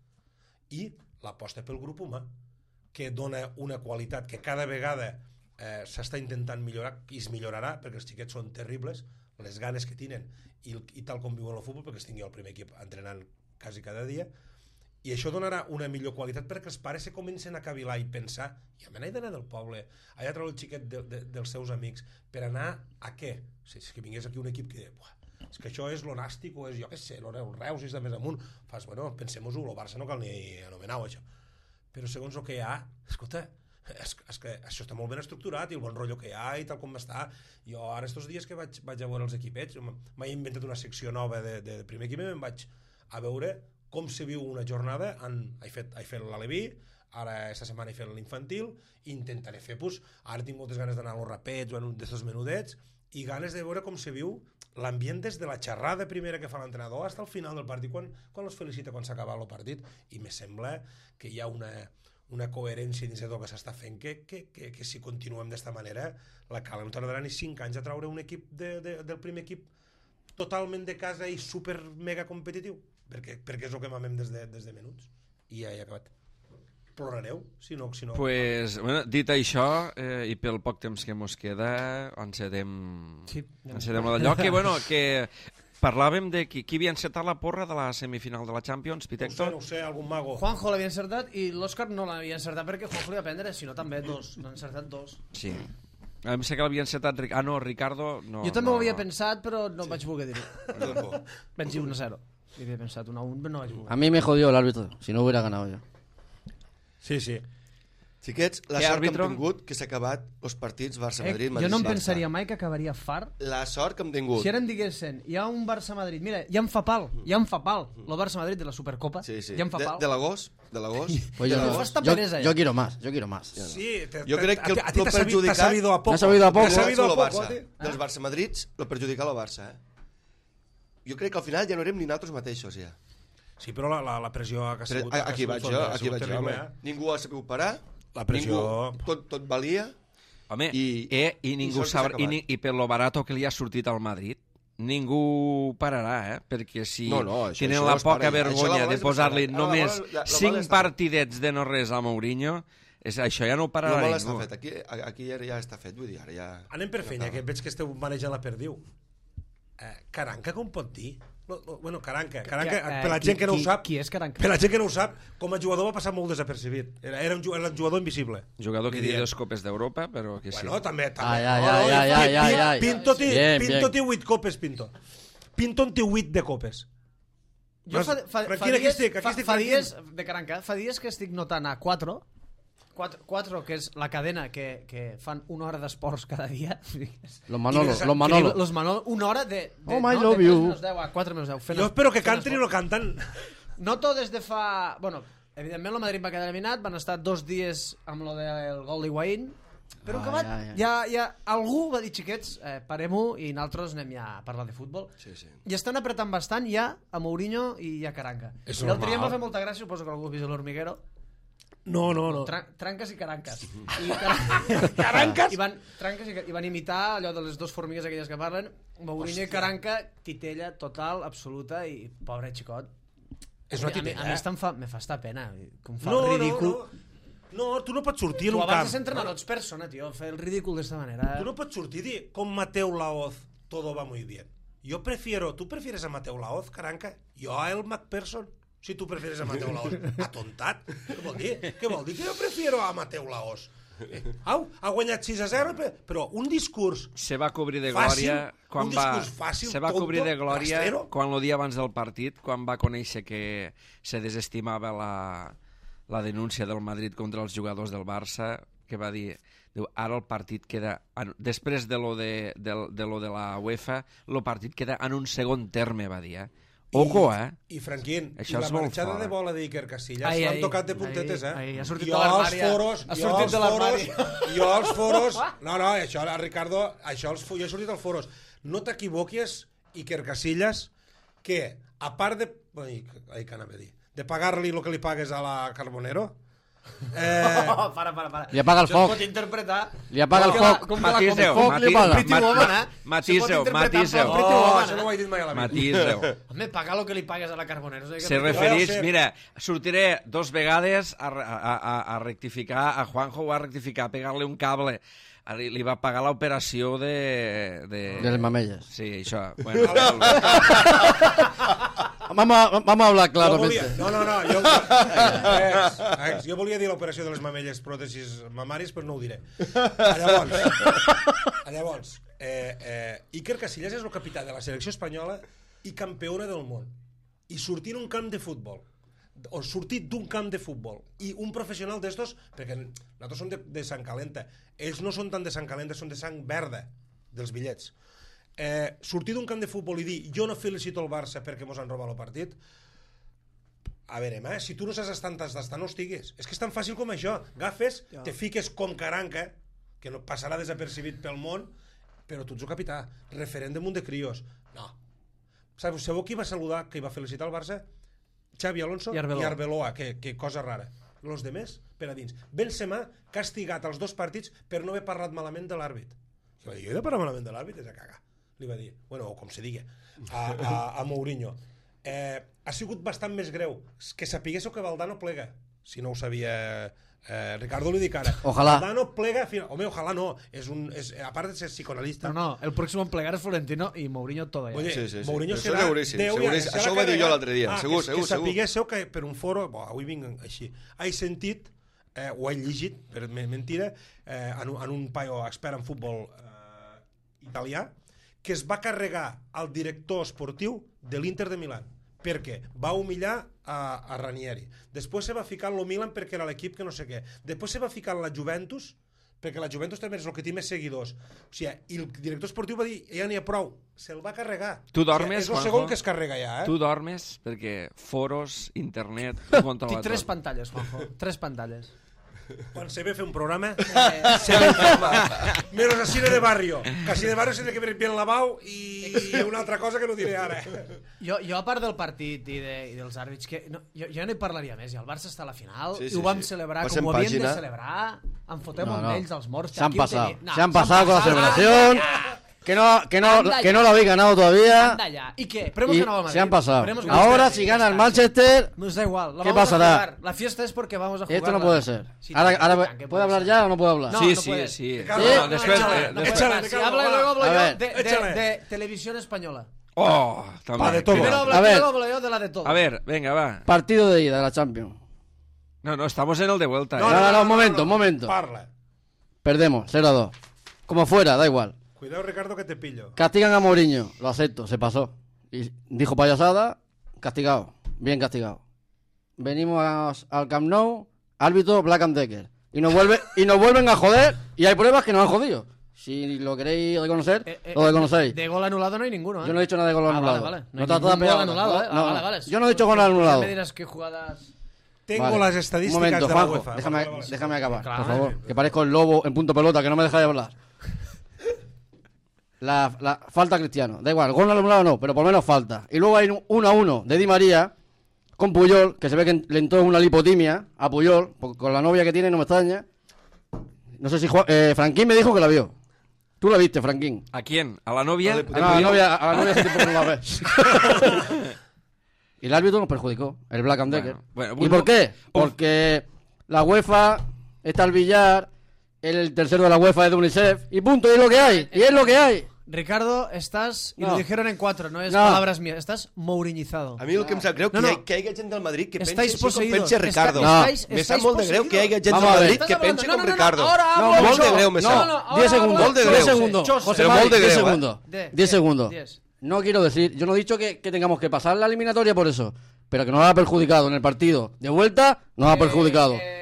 i l'aposta pel grup humà, que dona una qualitat que cada vegada eh, s'està intentant millorar, i es millorarà, perquè els xiquets són terribles, les ganes que tenen, i, i tal com viuen el futbol, perquè els tingui el primer equip entrenant quasi cada dia, i això donarà una millor qualitat perquè els pares se comencen a cavilar i pensar, ja me n'he d'anar del poble, allà treure el xiquet de, de, dels seus amics, per anar a què? Si és que vingués aquí un equip que, buah, és que això és lo nàstic, o és, jo què sé, el Reus és de més amunt, fas, bueno, pensem-ho, el Barça no cal ni anomenar-ho, això. Però segons el que hi ha, escolta, és, és que això està molt ben estructurat, i el bon rotllo que hi ha, i tal com està. Jo ara, estos dies que vaig, vaig a veure els equipets, m'he inventat una secció nova de, de primer equip, i me'n vaig a veure com se viu una jornada, en, he fet, he fet l'Aleví, ara aquesta setmana he fet l'infantil, i intentaré fer, pues, ara tinc moltes ganes d'anar a los rapets o en un d'estos menudets, i ganes de veure com se viu l'ambient des de la xerrada primera que fa l'entrenador fins al final del partit, quan, quan els felicita quan s'acaba el partit, i me sembla que hi ha una, una coherència dins de tot que s'està fent, que, que, que, que si continuem d'esta manera, la Cala no tardarà ni cinc anys a traure un equip de, de, del primer equip totalment de casa i super mega competitiu, perquè, perquè és el que mamem des de, des de menuts, i ja he acabat. Plorareu si no, si no...
Pues, bueno, dit això, eh, i pel poc temps que mos queda, encedem,
sí,
encedem d'allò, que, bueno, que parlàvem de qui, qui havia encetat la porra de la semifinal de la Champions, Pitector.
No ho sé, no ho sé, algun mago.
Juanjo l'havia encertat i l'Òscar no l'havia encertat perquè Juanjo li va prendre, sinó també dos, n'han encertat dos.
Sí. Em sé que l'havia encetat... Ah, no, Ricardo... No,
jo també
no,
ho havia
no.
pensat, però no sí. vaig voler dir-ho. Vaig dir uno a cero. Y había pensado una un, pero no vaig voler.
A mí me jodió el árbitro, si no hubiera ganado yo.
Sí, sí.
Xiquets, la
Què,
sort
àrbitro?
que hem tingut que s'ha acabat els partits Barça-Madrid,
Eh,
Madrid-Barça.
jo no em pensaria mai que acabaria fart.
La sort que hem tingut.
Si ara em diguessin, hi ha un Barça-Madrid, mira, ja em fa pal, ja em fa pal, el Barça-Madrid de la Supercopa,
Sí, sí.
ja em fa
De,
pal.
de l'agost, de l'agost.
Pues
de
yo, no,
l'agost.
Basta
yo,
pereza ya.
yo quiero más, yo quiero más.
Sí, te,
Jo crec que
a, a ti
lo
t'ha sabido,
perjudicat-
t'ha sabido a poco.
M'ha sabido a poco.
T'ha sabido a
Lo
poco,
Barça.
tío.
Dels Barça-Madrids, lo perjudica el Barça, eh? Jo crec que al final ja no érem ni nosaltres mateixos, ja.
Sí, però la, la, la pressió que ha
Però
sigut...
a-
que ha
aquí
sigut
vaig
forta,
jo,
ha
aquí
sigut
vaig jo,
terrible,
home.
eh?
Ningú ha sabut parar.
La pressió-
Ningú, tot, tot valia.
Home,
I-
eh, i,
i
ningú
sort que s'ha
sabrà, i,
acabat.
ni, i per lo barato que li ha sortit al Madrid, ningú pararà, eh? Perquè si
No, no, això-
tenen
això
la
no es para
poca
ja. Això la
vergonya
bola
de
és
posar-li
bastant. Ara la
només
bola- la- la bola
cinc
està-
partidets de no res a Mourinho, és, això ja no ho
No
pararà
me l'està
ningú.
fet. Aquí, aquí ja, ja està fet, vull dir, ara ja...
Anem per feina, que veig que esteu manejant la perdiu. Eh, Caranca, com pot dir? No, no, bueno, Caranca, Caranca
Que, eh,
per la
qui-
gent que no ho
qui-
sap,
qui és Caranca?
per la gent que no ho sap, com a jugador va passar molt desapercibit. Era, era, un, ju- era un jugador invisible.
Jugador que té
Diríem.
dos copes d'Europa, però que sí.
Bueno, també, també.
Ai, ai,
No,
ai,
no,
ai,
Pi-
ai, ai,
Pi-
ai.
Pinto té
Bien,
Pinto
bien.
té vuit copes, Pinto. Pinto en té vuit de copes.
Jo fa, fa, fa,
Tranquil, aquí
dies,
estic, aquí
fa,
estic
fa
tranquil.
dies, de Caranca, fa dies que estic notant a quatre, quatre, que és la cadena que, que fan una hora d'esports cada dia.
Los Manolos,
I
los Manolos.
Los Manol, una hora de, de,
Oh, my
no,
love
de tres
you.
menys deu a quatre menys deu. Fent
Jo
es-
espero que
fent
canten i
esport.
no canten.
Noto des de fa... Bueno, evidentment el Madrid va quedar eliminat, van estar dos dies amb lo del gol d'Higuaín, però
Ai,
acabat,
ai, ai.
ja, ja algú va dir, xiquets, eh, parem-ho i nosaltres anem ja a parlar de futbol.
Sí, sí.
I estan apretant bastant ja a Mourinho i a Caranca.
És
I l'altre dia em va
normal.
fer molta gràcia, suposo que algú ha vist l'Hormiguero,
No, no, no.
Tra tranques i caranques. I car caranques? I van, tranques i, ca- i van imitar allò de les dues formigues aquelles que parlen. Mourinho i Caranca, titella total, absoluta, i pobre xicot.
És una
A mi-
titella,
A mi, a mi
eh?
estem fa, me fa estar pena, com fa
No,
el
no,
ridícul.
no. No, tu no pots sortir en
Tu
un
abans
camp.
de ser entrenador ets persona, tio, fer el ridícul d'esta manera.
Tú no puedes surtir y decir, con Mateo Laoz todo va muy bien. Yo prefiero, ¿tú prefieres a Mateo Laoz, Caranca? Yo a El McPherson. Si tú prefieres a Mateo Laoz. Atontat. Què vol dir? Què vol dir que jo prefiero a Mateo Laoz? Eh, au, ha guanyat sis a zero, però un discurs
Se va cobrir de
Fàcil,
glòria quan
un
va,
discurs fàcil,
se va
tonto,
cobrir de glòria
rastrero.
quan el dia abans del partit, quan va conèixer que se desestimava la, la denúncia del Madrid contra els jugadors del Barça, que va dir, Diu, ara el partit queda... Després de lo de, de, de lo de la UEFA, el partit queda en un segon terme, va dir, eh? Ojo, eh?
I, Franquín,
Això
i la
és molt
marxada
fort.
de bola d'Iker Casillas
Ai,
l'han
ai,
tocat de puntetes,
ai,
eh?
ai, ha sortit
jo
de l'armari,
als foros,
ha
jo
sortit
als
de l'armari.
foros, jo als foros, no, no, això, Ricardo, això, els, jo he sortit als foros. No t'equivoques, Iker Casillas, que, a part de... Ai, ai, que anava a dir? De pagar-li el que li pagues a la Carbonero... Eh,
Oh, para, para, para.
Li apaga el
Això
foc.
es pot interpretar...
Li apaga el
com que la-
foc.
com que la-
Matiseu,
com que
li apaga.
Pretty
mat-
Woman, eh?
mat- matiseu,
Se pot interpretar
matiseu.
com Pretty
oh,
Woman,
això no ho he dit mai a la vida.
Matiseu.
Home, paga el que li pagues a la Carbonero.
Se
Ja ho
referís,
sé.
mira, sortiré dos vegades a, a, a, a rectificar, a Juanjo va rectificar, a pegar-li un cable. A Li, li va pagar l'operació de, de...
De les mamelles.
Sí, això. Bueno,
Vamos a, vamos a hablar
Jo volia,
claramente.
no, no, no, jo, ex, ex, jo volia dir l'operació de les mamelles pròtesis mamaris, però no ho diré. Llavors, llavors eh, eh, Iker Casillas és el capità de la selecció espanyola i campiona del món. I sortir en un camp de futbol, o sortir d'un camp de futbol, i un professional d'estos, perquè nosaltres som de, de sang calenta, ells no són tan de sang calenta, són de sang verda, dels bitllets. Eh, sortir d'un camp de futbol i dir jo no felicito el Barça perquè mos han robat el partit, a veure, eh? Si tu no saps estar t'has d'estar, no estigues. És que és tan fàcil com això. Agafes, te fiques com caranca, que no passarà desapercibit pel món, però tu ets el capità, referent damunt de crios. No. Sabeu qui va saludar, qui va felicitar el Barça? Xavi Alonso
I Arbeloa,
i Arbeloa que, que cosa rara. Los demés, per a dins. Benzema, castigat als dos partits per no haver parlat malament de l'àrbit. Jo he de parlar malament de l'àrbit, és a cagar. Li va dir, bueno, o com se digui, a, a, a Mourinho. Eh, ha sigut bastant més greu que sapiguéssiu que Valdano plega, si no ho sabia eh, Ricardo, li dic ara.
Ojalá.
Valdano plega, final... home, ojalá no, és un, és, a part de ser psicoanalista.
No, no, el próximo en plegar es Florentino y Mourinho todo ya.
Oye,
Sí, sí, sí.
Mourinho
Això
serà
seguríssim,
deu
seguríssim.
anys, serà
Això ho va dir jo
carregat.
l'altre dia,
Ah,
segur,
que,
segur,
que
segur.
sapiguéssiu que per un foro, bo, avui vinc així, he sentit, eh, o he llegit, per mentira, eh, en, un- en un paio expert en futbol eh, italià, que es va carregar al director esportiu de l'Inter de Milà, perquè va humillar a, a Ranieri. Després se va ficar en el Milan perquè era l'equip que no sé què. Després se va ficar en la Juventus, perquè la Juventus també és el que té més seguidors. O sigui, i el director esportiu va dir, ja n'hi ha prou, se'l va carregar.
Tu
O
dormes,
sigui, és el
Juanjo?
segon que es carrega ja, eh?
tu dormes perquè foros, internet, ho controla
Tinc tres
tot.
pantalles, Juanjo. Tres pantalles.
Quan se ve a fer un programa, se ve menos así de barrio. Casi de barrio se tiene que ver bien lavado i, i una altra cosa que no diré ara.
Jo, jo a part del partit i, de, i dels àrbits, que no, jo, jo no hi parlaria més. I el Barça està a la final,
Sí,
i
sí,
ho vam
sí.
celebrar
Passem
com ho havíem
pàgina.
de celebrar. Em fotem
No,
amb
no.
ells, els morts.
Se han
aquí ho
pasado.
tenim. No,
Se han pasado con la
passat.
celebración. Que no, que no,
Anda
que
ya.
no lo habéis ganado todavía.
Anda ya. ¿Y qué? Pero hemos
Y
ganado al Madrid.
se han pasado.
Pero hemos ganado al
Ahora,
Madrid.
si
Ya
gana el
está.
Manchester,
Nos da igual. La
¿qué
vamos a
pasará?
jugar. La fiesta es porque vamos a jugar.
esto no puede ser.
Sí,
Ahora,
sí,
ahora,
sí, que
¿puede hablar
ser.
ya o no puede hablar?
No,
sí,
no
sí,
puede.
sí.
Ricardo,
No,
no,
después,
échale,
eh,
no
después-
échale,
Si
Ricardo,
habla y
va.
luego hablo
A
yo
ver,
de, de,
échale.
de televisión española.
Oh, també.
Va, de todo.
Primero habla
A
tú,
ver.
luego hablo yo de la de todo.
A ver, venga, va.
Partido de ida de la Champions.
No, no, estamos en el de vuelta.
No,
¿eh?
no, no, un momento, un momento.
Parla.
Perdemos, cero a dos. Como fuera, da igual.
Cuidado, Ricardo, que te pillo.
Castigan a Mourinho, lo acepto, se pasó. Y dijo payasada, castigado, bien castigado. Venimos a- al Camp Nou, árbitro Black and Decker. Y nos, vuelve, y nos vuelven a joder, y hay pruebas que nos han jodido. Si lo queréis reconocer,
Eh, eh,
lo reconocéis.
De gol anulado no hay ninguno, ¿eh?
Yo no he dicho nada de gol
Ah,
anulado.
Vale, vale. No,
No
hay
te has
ningún
pegado-
gol anulado, ¿eh?
no,
Ah, vale, vale.
yo no he dicho gol anulado.
Ya me dirás qué jugadas...
Tengo
Vale.
las
Un
estadísticas
momento,
de la
Juanjo,
UEFA.
déjame,
Vale, vale.
déjame acabar,
Claro.
por favor. Que parezco el lobo en punto pelota, que no me dejáis hablar. La, la falta a Cristiano. Da igual, gol anulado no, pero por lo menos falta. Y luego hay un uno a uno de Di María con Puyol, que se ve que le entró una lipotimia a Puyol, porque con la novia que tiene no me extraña. No sé si Juan, eh, Franquín me dijo que la vio. Tú la viste, Franquín.
¿A quién? ¿A la novia?
A la-
Ah, no, a la novia, a la novia hace tiempo que no la ves. Y el árbitro nos perjudicó, el Black and Decker.
Bueno, bueno,
¿Y
un-
por qué?
un-
Porque la UEFA está al billar, el tercero de la UEFA es de UNICEF, y punto, y es lo que hay, y es lo que hay.
Ricardo, estás, y
No.
lo dijeron en cuatro, no es
No.
palabras mías, estás mouriñizado.
A mi el que em sap greu
No,
que,
no.
hi ha, que hi hagi gent del Madrid que pensa
Estáis
així com
poseídos.
pensa Ricardo.
No.
Estáis,
Me
estáis
sap molt de greu que hi hagi gent del
Vamos a ver.
Madrid que
Estás
pensa
hablando-
com
no, no, no,
Ricardo.
ahora
No,
hablo
molt
yo.
de greu me
No,
sap.
no, no, ahora
diez
hablo
segundos,
yo.
Molt de
diez
greu.
segundos,
Chose,
José
pero
Mari,
molt de
diez
greu, eh.
segundos,
De-
diez
de-
segundos.
diez.
No quiero decir, yo no he dicho que, que tengamos que pasar la eliminatoria por eso, pero que nos ha perjudicado en el partido de vuelta, nos ha
Eh,
perjudicado.
eh,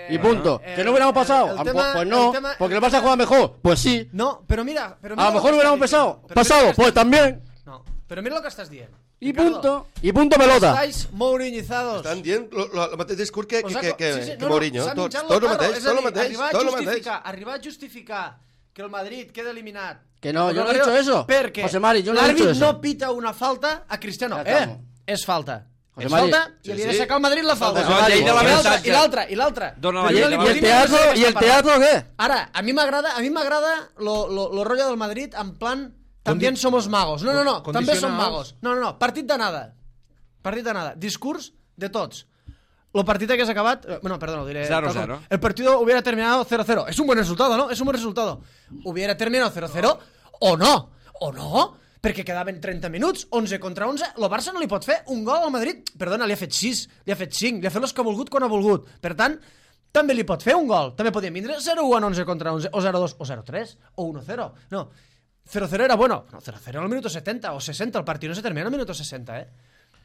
y punto.
Eh,
¿Que no hubiéramos
el-
pasado?
el
Ah,
tema-
pues no,
el tema-
porque el
el
Barça juega mejor. Pues sí.
No, pero mira... Pero mira
A lo
que
mejor
estás
hubiéramos
diciendo.
pasado.
Pero mira
Pasado,
lo que
pues
estás-
también.
No, pero mira lo que estás dient.
Y
Ricardo,
punto. Y punto pelota.
Estáis mourinizados.
Estan dient lo, lo, el mateix discurs que, que,
Us ha-
que, que,
sí, sí,
que
no, no,
Mourinho.
s'ha
Tots,
mitjat
tot
lo
el
carro,
mateix,
és a
tot el
dir,
mateix,
arribar a
tot el mateix.
justificar, arribar a justificar que el Madrid queda eliminat.
Que no,
Porque
yo no he
creo-
dicho eso.
Perquè
José Mari, yo no he
l'àrbit
dicho eso.
no pita una falta a Cristiano.
Ya
Eh,
estamos.
és falta.
José
és
Mari.
falta i
Sí,
li he de
sí.
sacar al Madrid la falta.
Dona la llei de
I l'altra,
l'avantatge.
I l'altra, i l'altra.
Dona la
Però
llei
jo
de
li-
¿Y
jo
el
li-
teatro,
jo li-
¿y el teatro qué?
Ara, a mi m'agrada, a mi m'agrada lo, lo, lo rollo del Madrid en plan también
Condi-
somos magos. No, no, no, també som
condicionals.
magos. No, no, no, partit de nada. Partit de nada. Discurs de tots. Lo partido que has acabat... eh, Bueno, perdón, lo diré...
cero
tal
cero.
cual. El partido hubiera terminado cero cero. Es un buen resultado, ¿no? Es un buen resultado. Hubiera terminado cero cero o no. O no. Perquè quedaven trenta minuts, onze contra onze. El Barça no li pot fer un gol al Madrid. Perdona, li ha fet sis, li ha fet cinc, li ha fet els que ha volgut quan ha volgut. Per tant, també li pot fer un gol. També podien vindre zero u en onze contra onze, o zero dos, o zero tres, o uno cero. No, cero cero era bueno. No, cero cero en el minuto setenta o sesenta. El partido no se termina en el minuto sesenta, eh?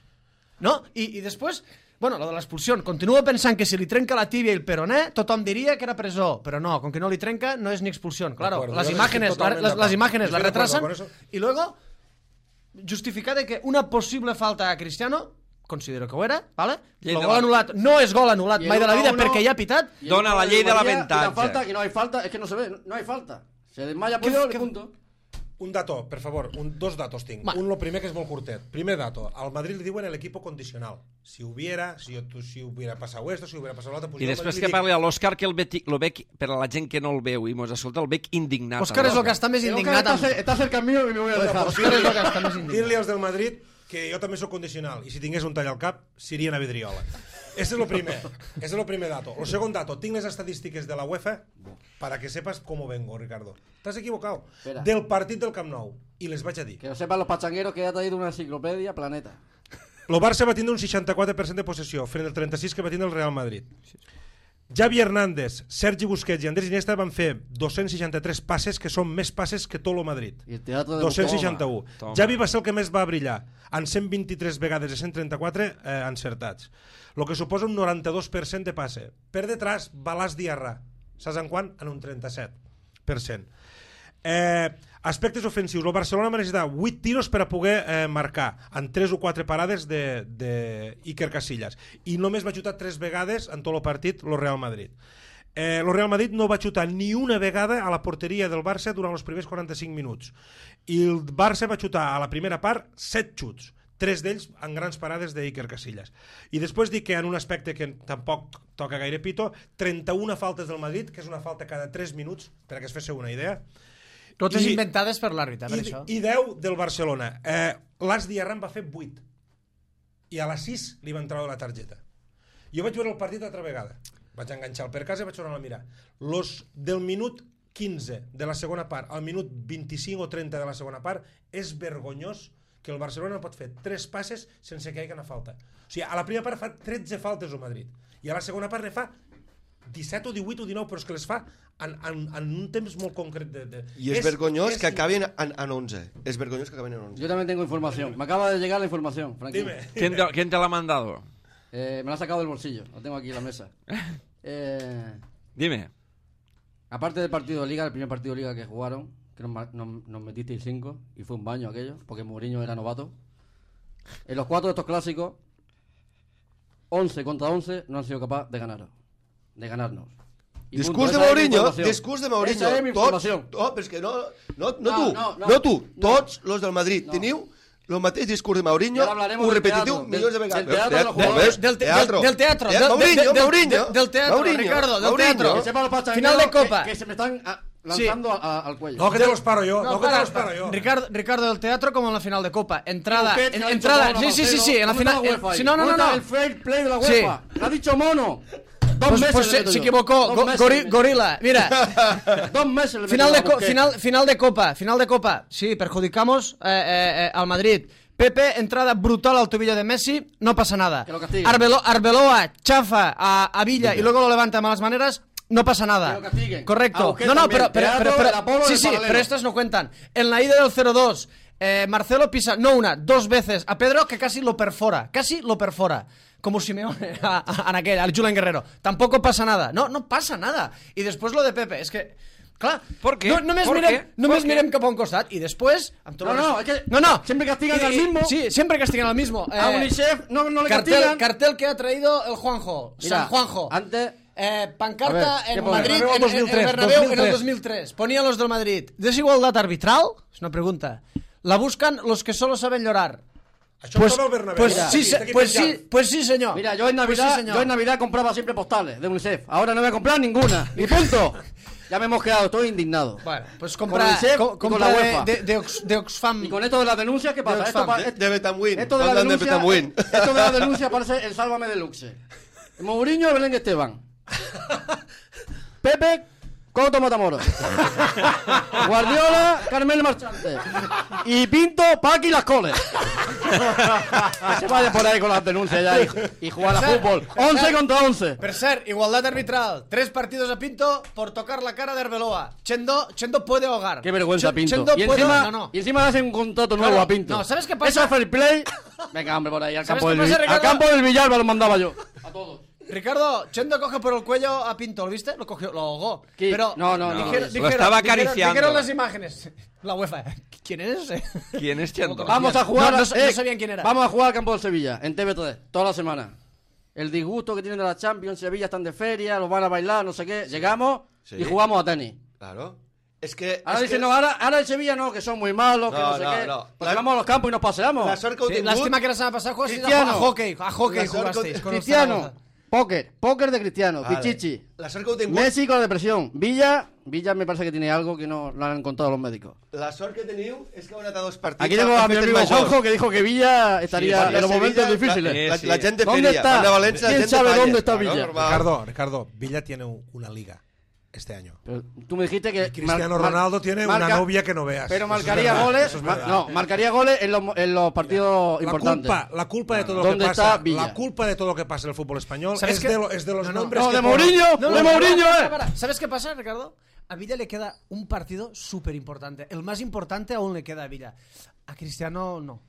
No? I, i després, bueno, lo de l'expulsió, continuo pensant que si li trenca la tíbia i el peroné, tothom diria que era presó, però no, com que no li trenca, no és ni expulsió. Claro,
acuerdo,
las
yo
imágenes,
estoy totalmente
las,
de
las
acuerdo.
imágenes la
Estoy de acuerdo
retrasan
con eso.
y luego justificar de que una possible falta a Cristiano, considero que ho era, ¿vale?
Llei
El
de
gol
la-
anul·lat no és gol anul·lat
Y el
mai de la
uno a
vida
uno-
perquè ja ha pitat.
Y el
Dona
uno
la llei de
María, y
l'avantatge.
la falta, que no hay falta, es que no se ve, no hay falta. Se desmaya
¿Qué-
Puyol y
qué-
punto.
Un dato, per favor, un, dos datos tinc.
Va.
Un, lo primer, que és molt curtet. Primer dato, al Madrid li diuen el equipo condicional. Si hubiera, si, si hubiera passat esto, si hubiera passat l'altre... Pues
I
jo al
després
Madrid
que
li
parli a l'Òscar, que el veig, lo veig, per a la gent que no el veu i mos escolta, el veig indignat.
Òscar és el que està més
El Oscar
indignat
está,
amb...
cer- está cerca mío y me voy a dejar.
Òscar és el que està més indignat.
Dir-li als del Madrid que jo també sóc condicional i si tingués un tall al cap, s'irien a vidriola. Ese es lo primer. Ese es lo primer dato. Lo segundo dato, tinc les estadístiques de la UEFA para que sepas cómo vengo, Ricardo. T'has equivocado.
Espera.
Del partit del Camp Nou. I les vaig a dir.
Que lo sepan los pachangueros que ha traído una enciclopedia Planeta.
El Barça va tindre un seixanta-quatre per cent de possessió front al trenta-sis que va tindre el Real Madrid. Xavi Hernández, Sergi Busquets i Andrés Iniesta van fer dos-cents seixanta-tres passes, que són més passes que tot el Madrid.
Y el teatro de
dos-cents
Busquets.
seixanta-u.
Toma.
Xavi va ser el que més va brillar, en cent vint-i-tres vegades de cent trenta-quatre eh, encertats. El que suposa un noranta-dos per cent de passe. Per detrás, Balàs Diarra. Saps en quant? En un trenta-set per cent. Eh, aspectes ofensius. El Barcelona va necessitar vuit tiros per a poder eh, marcar en tres o quatre parades de, de Iker Casillas. I només va xutar tres vegades en tot el partit el Real Madrid. Eh, el Real Madrid no va xutar ni una vegada a la porteria del Barça durant els primers quaranta-cinc minuts. I el Barça va xutar a la primera part set xuts, tres d'ells en grans parades d'Iker Casillas. I després dic que en un aspecte que tampoc toca gaire pito, trenta-una faltes del Madrid, que és una falta cada tres minuts, per a que es féssiu una idea,
Totes
I-
inventades per l'àrbitre, per
i,
això.
i deu del Barcelona. Eh, L'As Diarra va fer vuit. I a les sis li van treure la targeta. Jo vaig veure el partit altra vegada. Vaig enganxar el per casa i vaig tornar a mirar. Los del minut quinze de la segona part al minut vint-i-cinc o trenta de la segona part és vergonyós que el Barcelona pot fer tres passes sense que hi hagi una falta. O sigui, a la primera part fa tretze faltes al Madrid i a la segona part ne fa disset o divuit o dinou, però és que les fa en, en, en un temps molt concret. De, de...
I és, és vergonyós és... que acabin en, en onze. És vergonyós que acabin en onze.
Yo también tengo información. Me acaba de llegar la información, Frankie.
Dime.
¿Quién te, ¿Quién te la ha mandado?
Eh, me la ha sacado del bolsillo. Lo tengo aquí en la mesa. Eh,
Dime.
aparte del partido de Liga, el primer partido de Liga que jugaron, que nos, ma- nos, nos metisteis cinco, y fue un baño aquello, porque Mourinho era novato. En los cuatro de estos clásicos, once contra once no han sido capaces de ganar. De ganarnos. Y
Discurs
punto.
de
Esa es mi
Mourinho,
información.
discurs de Mourinho.
Esa es mi
Tots,
información.
oh, però és que no, no, no,
No,
tu,
no,
no,
no.
tu,
No.
tots los del Madrid
No.
teniu el mateix discurs de Mourinho,
I ara hablaremos
un
del
repetitiu
teatro,
milions de
del-
vegades.
del teatro de los
Molt bé,
jugadores.
Del, te-
teatro.
del, del teatro,
Eh,
del,
Mourinho,
del, del,
Mourinho,
del, del teatro,
Mourinho,
Ricardo, del
Mourinho.
teatro.
Que sepan los pachangueros
Final de Copa.
Que, que se me están ah, lanzando a- a- al cuello.
No, que te los paro yo, no,
No,
que te
para,
los paro yo.
Ricardo, Ricardo del teatro como en la final de Copa. Entrada,
Busquets,
en-
ha dicho
entrada.
mono,
Sí, sí, sí,
Marcelo.
sí, en la
¿Dónde
final.
está la UEFA
eh,
ahí?
sí, no, no, no,
¿Dónde está
no.
el fair play de la
Sí.
UEFA? Le ha dicho mono. Dos
Pues,
meses
pues
le
se,
meto
se
yo.
equivocó.
Dos
Go-
meses
gori-
le meto.
gorila, mira.
Dos meses le meto
Final
yo
de,
a
co-
Busquets.
final, final de Copa, final de Copa. Sí, perjudicamos eh, eh, eh, al Madrid. Pepe, entrada brutal al tobillo de Messi, no pasa nada.
Que lo castiguen.
Arbelo, Arbeloa, chafa a, a Villa y luego lo levanta de malas maneras. No pasa nada.
Que lo castiguen. A
Correcto.
Busquets
No, no,
también.
pero, pero,
Teatro
pero, pero-
del Apolo
sí,
del
sí,
paralelo.
pero estas no cuentan. En la ida del cero dos, Eh, Marcelo pisa, no una, dos veces a Pedro que casi lo perfora, casi lo perfora. Como Simeone a, a, a aquel, al Julián Guerrero. Tampoco pasa nada. No, no pasa nada. Y después lo de Pepe, es que... Clar,
¿Por qué?
no, només,
¿Por
mirem,
qué?
només
¿Por
mirem
qué?
cap a un costat i després... Amb
No, no, es que
no, no.
siempre castigan
Y-
al
y-
mismo.
Sí, siempre castigan al mismo.
A UNICEF no, no le
cartel,
castigan.
cartel que ha traído el Juanjo,
Mira,
San Juanjo.
antes...
Eh, pancarta
A ver, ¿qué
en
pone?
Madrid,
Bernabéu
en,
dos mil
en
tres,
el Bernabéu en el
dos mil tres.
dos mil tres. Ponían los del Madrid. ¿Desigualdad arbitral? Es una pregunta. La buscan los que solo saben llorar.
Això
Pues,
estava al Bernabéu.
pues,
Mira,
sí,
aquí,
se-
aquí
pues,
penjat.
sí, pues sí, señor.
Mira, yo en
Pues
Navidad,
sí, señor.
yo en Navidad compraba siempre postales de UNICEF. Ahora no voy a comprar ninguna. Ni punto. Ya me hemos quedado, estoy indignado.
Bueno, pues
Con
compra,
UNICEF
co-
y con
compra
la
de,
UEFA.
de, de, Ox- de Oxfam.
Y con esto de las denuncias, ¿qué pasa?
Dios
Esto,
fam.
pa-
De, de Betamwin.
esto de la
Parlant de
denuncia,
Betamwin.
esto de la denuncia parece el Sálvame Deluxe. Mourinho, Belén Esteban. Pepe, Coto Matamoros. Guardiola, Carmel Marchante. Y Pinto, Paqui Las Coles. Que se vaya por ahí con las denuncias ya y, y jugar a fútbol. once contra once.
Per cert, igualdad arbitral. Tres partidos a Pinto por tocar la cara de Arbeloa. Chendo, Chendo puede ahogar.
Qué vergüenza,
Ch-
Pinto.
Chendo
Y
puede...
encima,
No, no.
y encima le hacen un contrato nuevo
Claro,
a Pinto.
no, ¿sabes qué pasa?
Eso es fair play. Venga, hombre, por ahí, al
¿Sabes
campo,
qué
del,
pasa,
Vi- al
Ricardo?
campo del Villalba lo mandaba yo. A todos.
Ricardo, Chendo coge por el cuello a Pinto, ¿lo viste? Lo cogió, lo ahogó.
¿Qué?
Pero
No, no, no.
dijeron-
Lo
dijeron-
estaba
dijeron-
acariciando.
Dijeron las imágenes. La UEFA. ¿Quién es ese?
¿Quién es Chendo?
Vamos a jugar.
No, no,
eh,
no sabían quién era.
Vamos a jugar al campo del Sevilla, en T V tres, toda la semana. El disgusto que tienen de la Champions, Sevilla están de feria, los van a bailar, no sé qué. Llegamos
Sí.
y jugamos a tenis.
Claro. Es que...
Ahora
es
dicen,
que
no, ahora, ahora el Sevilla no, que son muy malos, que
No,
no sé
no,
qué.
no.
Pues
La-
vamos a los campos y nos paseamos.
La sort que heu
Sí,
tingut...
lástima que la semana pasada jugasteis a,
Cristiano.
a hockey. A hockey
La sort que-
jugasteis. con el
Cristiano,
Zaragoza.
póker, póker de Cristiano,
Vale.
Pichichi.
La sort que heu tingut...
Messi con la depresión. Villa, Villa me parece que tiene algo que no lo han encontrado los médicos.
La sort que teniu és que heu anat a dos partits...
Aquí tengo a mi
festes
amigo
majors.
Juanjo que dijo que Villa estaría
Sí,
en los
Sevilla,
momentos
la-
difíciles.
La,
Sí,
la
sí.
gent de
¿Dónde
feria.
está?
Van a València, la
¿Quién
gent de
sabe
falles,
dónde está
claro,
Villa?
normal.
Ricardo, Ricardo, Villa tiene una liga este año.
Pero tú me dijiste que
Cristiano
mar- mar-
Ronaldo tiene
marca-
una novia que no veas.
Pero
Eso es
marcaría
verdad,
goles,
eso es
ma-
verdad.
no, marcaría goles en los, en los partidos
La
importantes.
culpa, la culpa de todo lo que
¿Dónde
pasa,
está Villa?
la culpa de todo lo que pasa en el fútbol español
¿Sabes
es
qué?
de, lo- es de los
No, no,
nombres
No,
que
de
ponen.
Mourinho,
No, no,
de
no,
Mourinho,
para,
eh.
para, para. ¿Sabes qué pasa, Ricardo? A Villa le queda un partido súper importante. El más importante aún le queda a Villa. A Cristiano no.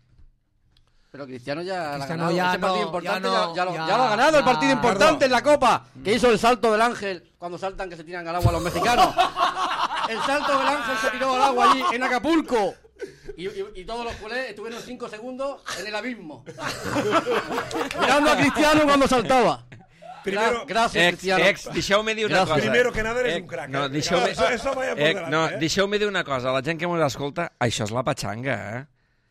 Pero Cristiano ya
Cristiano
lo ha ganado.
ya
Ese partido
no,
importante
ya
ya,
no,
ya lo,
ya-
ya lo ha ganado el
ya.
partido importante
Ricardo.
en la Copa. Que hizo el salto del ángel cuando saltan que se tiran al agua los mexicanos. El salto del ángel se tiró al agua allí en Acapulco. Y, y- y todos los culés estuvieron cinco segundos en el abismo. Mirando a Cristiano cuando saltaba.
Primero-
Gra- Gracias,
Ex,
Cristiano.
ex, deixeu-me dir una
Gràcies.
cosa.
Primero que nada eres
Ex,
un crack,
No,
eh?
deixeu-me...
Eso- eso vaya por
Ex,
delante,
no,
eh?
deixeu-me dir una cosa. La gent que ens escolta, això és la patxanga, eh?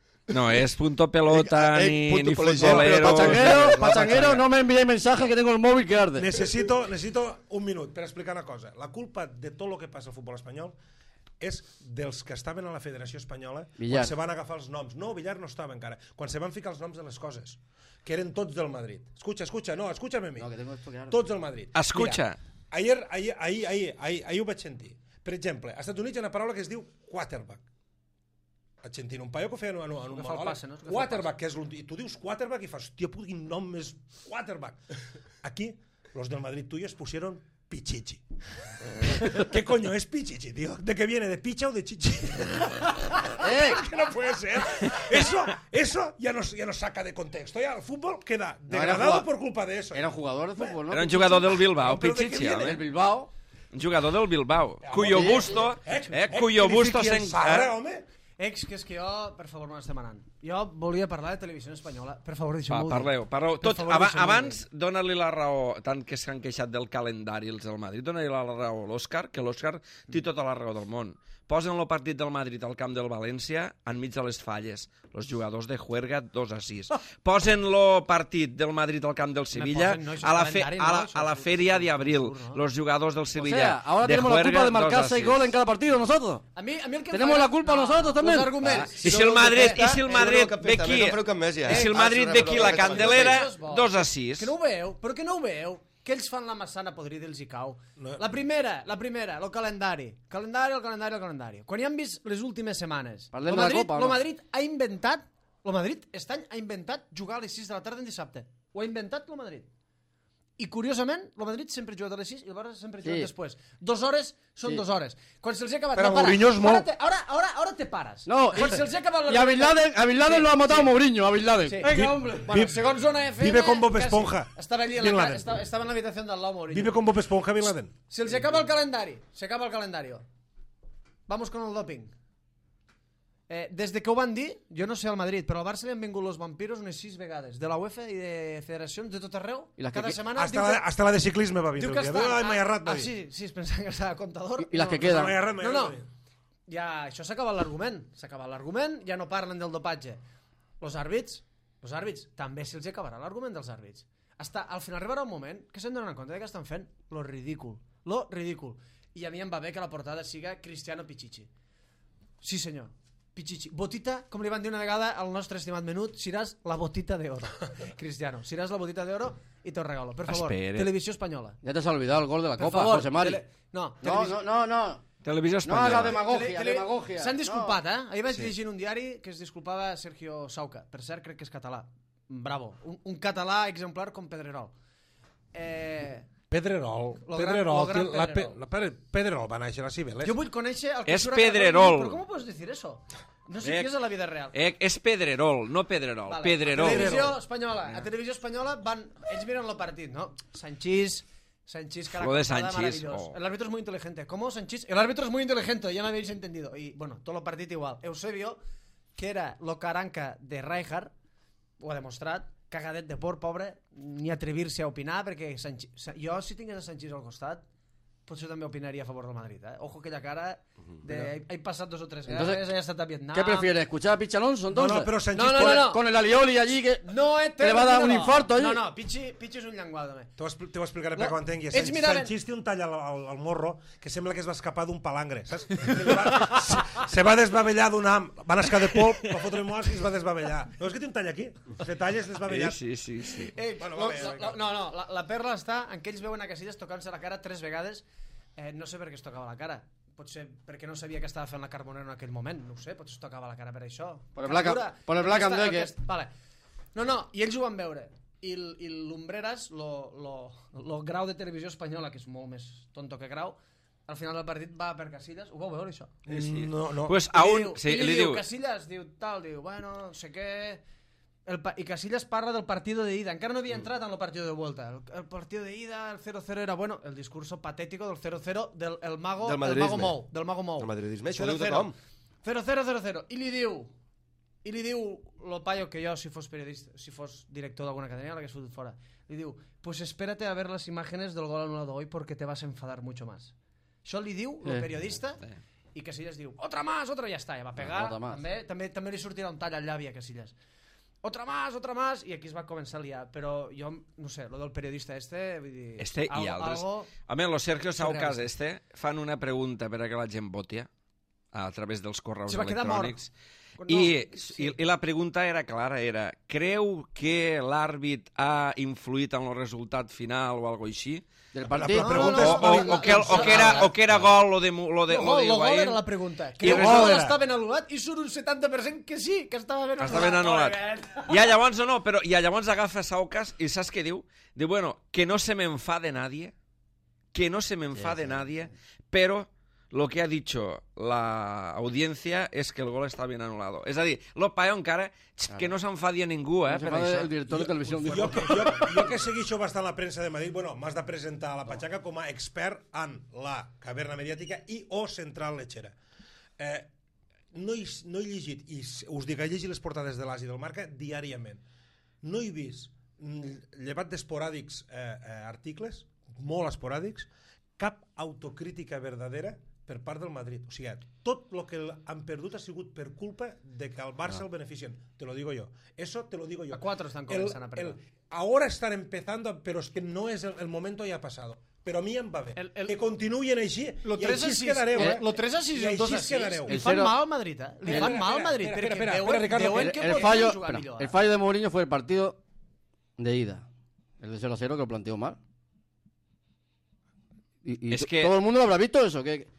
No és punto pelota,
Eh,
ni,
punto
ni
pelota,
futbolero...
pero
Pachanguero,
La
pachanguero,
pachanga.
no me enviéis mensajes que tengo el móvil que arde.
Necesito, necesito un minut per explicar una cosa. La culpa de tot el que passa al futbol espanyol és dels que estaven a la Federació Espanyola
Villar.
quan se van agafar els noms. No, Villar no estava encara. Quan se van ficar els noms de les coses, que eren tots del Madrid. Escucha, escucha, no, escúchame a mi.
No, que tengo esto que arde.
Tots del Madrid.
Escucha.
Mira, ayer, ahir, ahir, ahir, ahir, ahir ho vaig sentir. Per exemple, als Estats Units hi ha una paraula que es diu quarterback. Argentina, un paio que ho feia en, en, en un
Que fa el
monòleg.
passe, no? Que fa el
Quarterback, que és l'un- i tu dius quarterback i fas, hòstia, puta, quin nom més quarterback. Aquí, los del Madrid tuyos pusieron Pichichi. ¿Qué coño es Pichichi, tío? ¿De qué viene? ¿De picha o de chichi?
¡Eh!
Que no puede ser. Eso, eso ya nos, ya nos saca de contexto. Ya el fútbol queda
No, era
degradado
jugar-
por culpa de eso.
Era un jugador de fútbol, ¿no?
Era un jugador del Bilbao,
Però de què
Pichichi,
viene?
El
home.
Bilbao.
Un jugador del Bilbao. Cuyo gusto, eh, cuyo gusto...
se...
sen-
Sabre,
eh?
home.
Ex, que és que jo, per favor, m'ho estem anant. Jo volia parlar de televisió espanyola. Per favor,
Va,
deixeu-m'ho dir.
parleu, parleu.
Per
Tot,
favor,
aba,
deixeu-m'ho
abans, dona-li la raó, tant que s'han queixat del calendari els del Madrid, dona-li la raó a l'Òscar, que l'Òscar té tota la raó del món. Posen el partit del Madrid al camp del València enmig de les falles. Els jugadors de Juerga, dos a sis. Posen el partit del Madrid al camp del Sevilla
posen, no, això és
a la, fe,
calendari, no,
a la,
això
a la
és-
feria
és
d'abril.
absurd, no?
Els jugadors del
O
Sevilla
sea, ahora
de
tenemos la culpa
Juerga,
de marcar
dos a
seis
sis.
goles en cada partido nosotros.
A mi, a mi el que em
Tenemos
fa-
la culpa nosotros también.
Els arguments.
I si el Madrid, i si el
Eh,
Madrid
no,
ve
també
aquí,
no fareu cap més, ja.
i si el
Eh?
Madrid
Ah,
ve
sí,
aquí
no,
la
no, no,
Candelera,
Això és bo.
dos a sis.
Que no ho veu? Però que no ho veu? Que ells fan la massana podrida i els hi cau.
No.
La primera, la primera, el calendari. Calendari, el calendari, el calendari. Quan ja han vist les últimes setmanes,
Parlem
el
de la
Madrid,
Copa, o
el
no?
Madrid ha inventat, el Madrid aquest any ha inventat jugar a les sis de la tarda en dissabte. Ho ha inventat el Madrid. I, curiosament, el Madrid sempre juga a les sis i el Barça sempre juga
Sí.
després. Dos hores són
Sí.
dos hores. Quan se'ls ha acabat...
Però
no, para.
Mourinho és molt-
Ahora te, ahora, ahora, ahora te paras.
No,
Quan se'ls ha acabat...
y a Bin Laden, a Bin Laden
Sí,
lo ha matado
sí.
Mourinho, a Bin Laden.
Sí.
Venga, hombre.
Bueno,
Vive-
segons Zona F M...
vive con Bob
casi.
Esponja.
Estava allí en
Bin
la,
Laden.
ca- estava, estava en l'habitació del lado Mourinho.
Vive con Bob Esponja Bin Laden.
Se'ls acaba el calendari. Se acaba el calendario. Vamos con el doping. Eh, des de que ho van dir, jo no sé al Madrid, però al Barça li han vingut los vampiros unes sis vegades, de la UEFA i de federacions de tot arreu,
I les que
cada
que-
setmana...
Hasta
diu
la, hasta la de ciclisme va
diu
vindre.
que
un dia.
està...
Ai, m'he errat, va
ah,
dir.
sí, sí, es pensava que estava a comptador.
I- i les
No,
que queden.
M'he errat, m'he
No,
errat,
no.
va dir.
Ja, això s'acaba l'argument. S'acaba l'argument, ja no parlen del dopatge. Los àrbits, los àrbits, també se'ls acabarà l'argument dels àrbits. Hasta, al final arribarà un moment que se'n donen compte de que estan fent lo ridícul. Lo ridícul. I a mi em va bé que la portada siga Cristiano Pichichi. Sí, senyor. Pichichi. Botita, com li van dir una vegada al nostre estimat menut, seràs la botita de oro. Cristiano, seràs la botita de oro i te ho regalo. Per favor,
Espere.
televisió espanyola.
Ya te has olvidado el gol de la
Per
Copa,
favor,
José Mari.
tele- No,
No,
televisió...
no, no, no.
Televisió
No
espanyola.
haga demagogia,
Tele- tele-
demagogia.
S'han disculpat,
No.
eh? Ahir vaig llegir en un diari que es disculpava Sergio Sauca. Per cert, crec que és català. Bravo. Un, un català exemplar com Pedrerol. Eh...
Pedrerol.
Lo gran-
Pedrerol.
lo gran
tio, la pe,
Pedrerol.
la Pe- Pedrerol va néixer a Cibeles.
Yo vull conèixer el
És
cultura
Pedrerol.
catalana. ¿Pero cómo puedes decir eso? No sé
Eh,
què és a la vida real.
Eh, és Pedrerol, no Pedrerol.
Vale.
Pedrerol.
A televisió espanyola. A televisió espanyola van... Ells miren el partit, ¿no? Sanchís... Sanchís, cara
Lo de
cortada,
Sanchís,
maravilloso.
oh.
El árbitro es muy inteligente. ¿Cómo, Sanchís? El árbitro es muy inteligente, ya me habéis entendido. Y, bueno, todo el partit igual. Eusebio, que era lo caranca de Rijkaard, ho ha demostrat, cagadet de por, pobre, ni atrevir-se a opinar, perquè Sanchís, jo, si tingués a Sanchís al costat, potser també opinaria a favor del Madrid, eh? Ojo aquella cara de... He pasado dos o tres
Entonces,
guerras, he estat a Vietnam...
¿Qué prefieres? ¿Escuchar a Pichi Alonso
No,
entonces?
no, però Sanchís...
No, no,
Con-
no, no.
Con el alioli allí que...
No, eh,
Que le va a dar un
no.
infarto allí.
No, no, Pichi, Pichi és un llenguado, també.
T'ho expl- t'ho explicaré
No,
perquè ho entenguis.
ells
San-
miraven-
Sanchís té un tall al, al, al morro que sembla que es va escapar d'un palangre, saps? Se va, se, se va desbavellar d'un ham, va nascar de polp, va fotre mosc i es va desbavellar. No, és que té un tall aquí. Se talla és desbavellat.
Sí, sí, sí. sí.
Eh,
Bueno,
lo,
va bé,
lo,
vinga.
lo, no, no, la, la perla està en que ells veuen a Casillas tocant-se la cara tres vegades. Eh, no sé per què es tocava la cara. Potser perquè no sabia que estava fent la Carbonera en aquell moment. No ho sé, potser es tocava la cara per això.
Por el Black and-
Captura.
por el Black and
Aquesta-
Decker.
aquest- Vale. No, no, i ells ho van veure. I, l- i l'Umbreras, lo, lo, lo grau de televisió espanyola, que és molt més tonto que grau, al final del partit va per Casillas. Ho vau veure, això?
No, no.
Pues
I
a
li
un...
diu,
Sí,
i li,
li
diu,
diu...
Casillas, diu tal, diu, bueno, no sé què... El pa- I Casillas parla del partido de ida. Encara no havia entrat en el partido de vuelta. El, el partido de ida, el cero cero era bueno. El discurso patético del cero cero del el mago,
Del
el mago
madridisme.
Mou. Del mago Mou.
El madridisme, això ho
cero
diu
cero.
tothom.
cero cero cero cero. I li diu... I li diu lo paio que jo, si fos periodista, si fos director d'alguna cadena, l'hagués fotut fora. Li diu, pues espérate a ver las imágenes del gol anulado hoy porque te vas a enfadar mucho más. Això li diu el
Eh.
periodista i Casillas diu, otra más, otra, ja està, ja va pegar.
Otra más.
També, també, també li sortirà un tall al llavi a Casillas. Otra más, otra más, i aquí es va començar a liar. Però jo, no sé, lo del periodista este, vull dir...
Este i
algo,
altres.
Algo...
Home, los Sergio Saucas
surrealista.
este fan una pregunta per a que la gent voti a través dels correus
Se va quedar mort.
electrònics.
No,
I,
sí.
i, I la pregunta era clara, era creu que l'àrbit ha influït en el resultat final o algo així?
Del
La
partido.
pregunta
no,
és...
no,
O,
la-
o, que, el- o, que era, o que era gol lo de, Mu- lo de,
Lo
lo
gol,
de
lo gol
Higuaín?
era la pregunta.
I
Creu que
resulta-
el gol està ben anul·lat i surt un setanta per cent que sí, que estava ben anul·lat.
Està ben anul·lat.
Molt
I llavors, no, no, però i llavors agafa Saucas i saps què diu? Diu, bueno, que no se me enfade nadie, que no se me enfade nadie, pero lo que ha dicho la audiencia es que el gol está bien anulado. És a dir, lo paio encara xt, que no s'enfadi a ningú, eh,
No se
per
enfade
això.
el director de televisión. dijo.
Jo que, jo, jo que segueixo bastant la premsa de Madrid, bueno, m'has de presentar a la Patxaca com a expert en la caverna mediàtica i o central lechera. Eh, no, he, no he llegit, i us dic, he llegit les portades de l'As i del Marca diàriament. No he vist, mm, llevat d'esporàdics eh, eh, articles, molt esporàdics, cap autocrítica verdadera per part del Madrid. O sigui, tot el que han perdut ha sigut per culpa de que al Barça el beneficien. Te lo digo yo. Eso te lo digo yo.
A cuatro están comenzando a perder.
Ahora están empezando, pero es que no es el, el momento ya ha pasado. Però a mi em va bé.
El- el-
que continuïn així.
Lo
I
tres a
així
sis,
quedareu, eh?
lo tres a sis
I
i el dos a
així
sis.
quedareu.
Li
El
fan
cero-
mal al Madrid, eh? Li
El-
fan
espera,
mal al Madrid,
espera,
perquè
espera,
veuen,
espera, Ricardo,
veuen
el-
que
El
podien
fallo,
jugar
espera,
millor.
el fallo de Mourinho fue el partido de ida. El de cero a cero que lo planteó mal. Y, y
Es
to-
que-
todo el mundo lo habrá visto eso. Que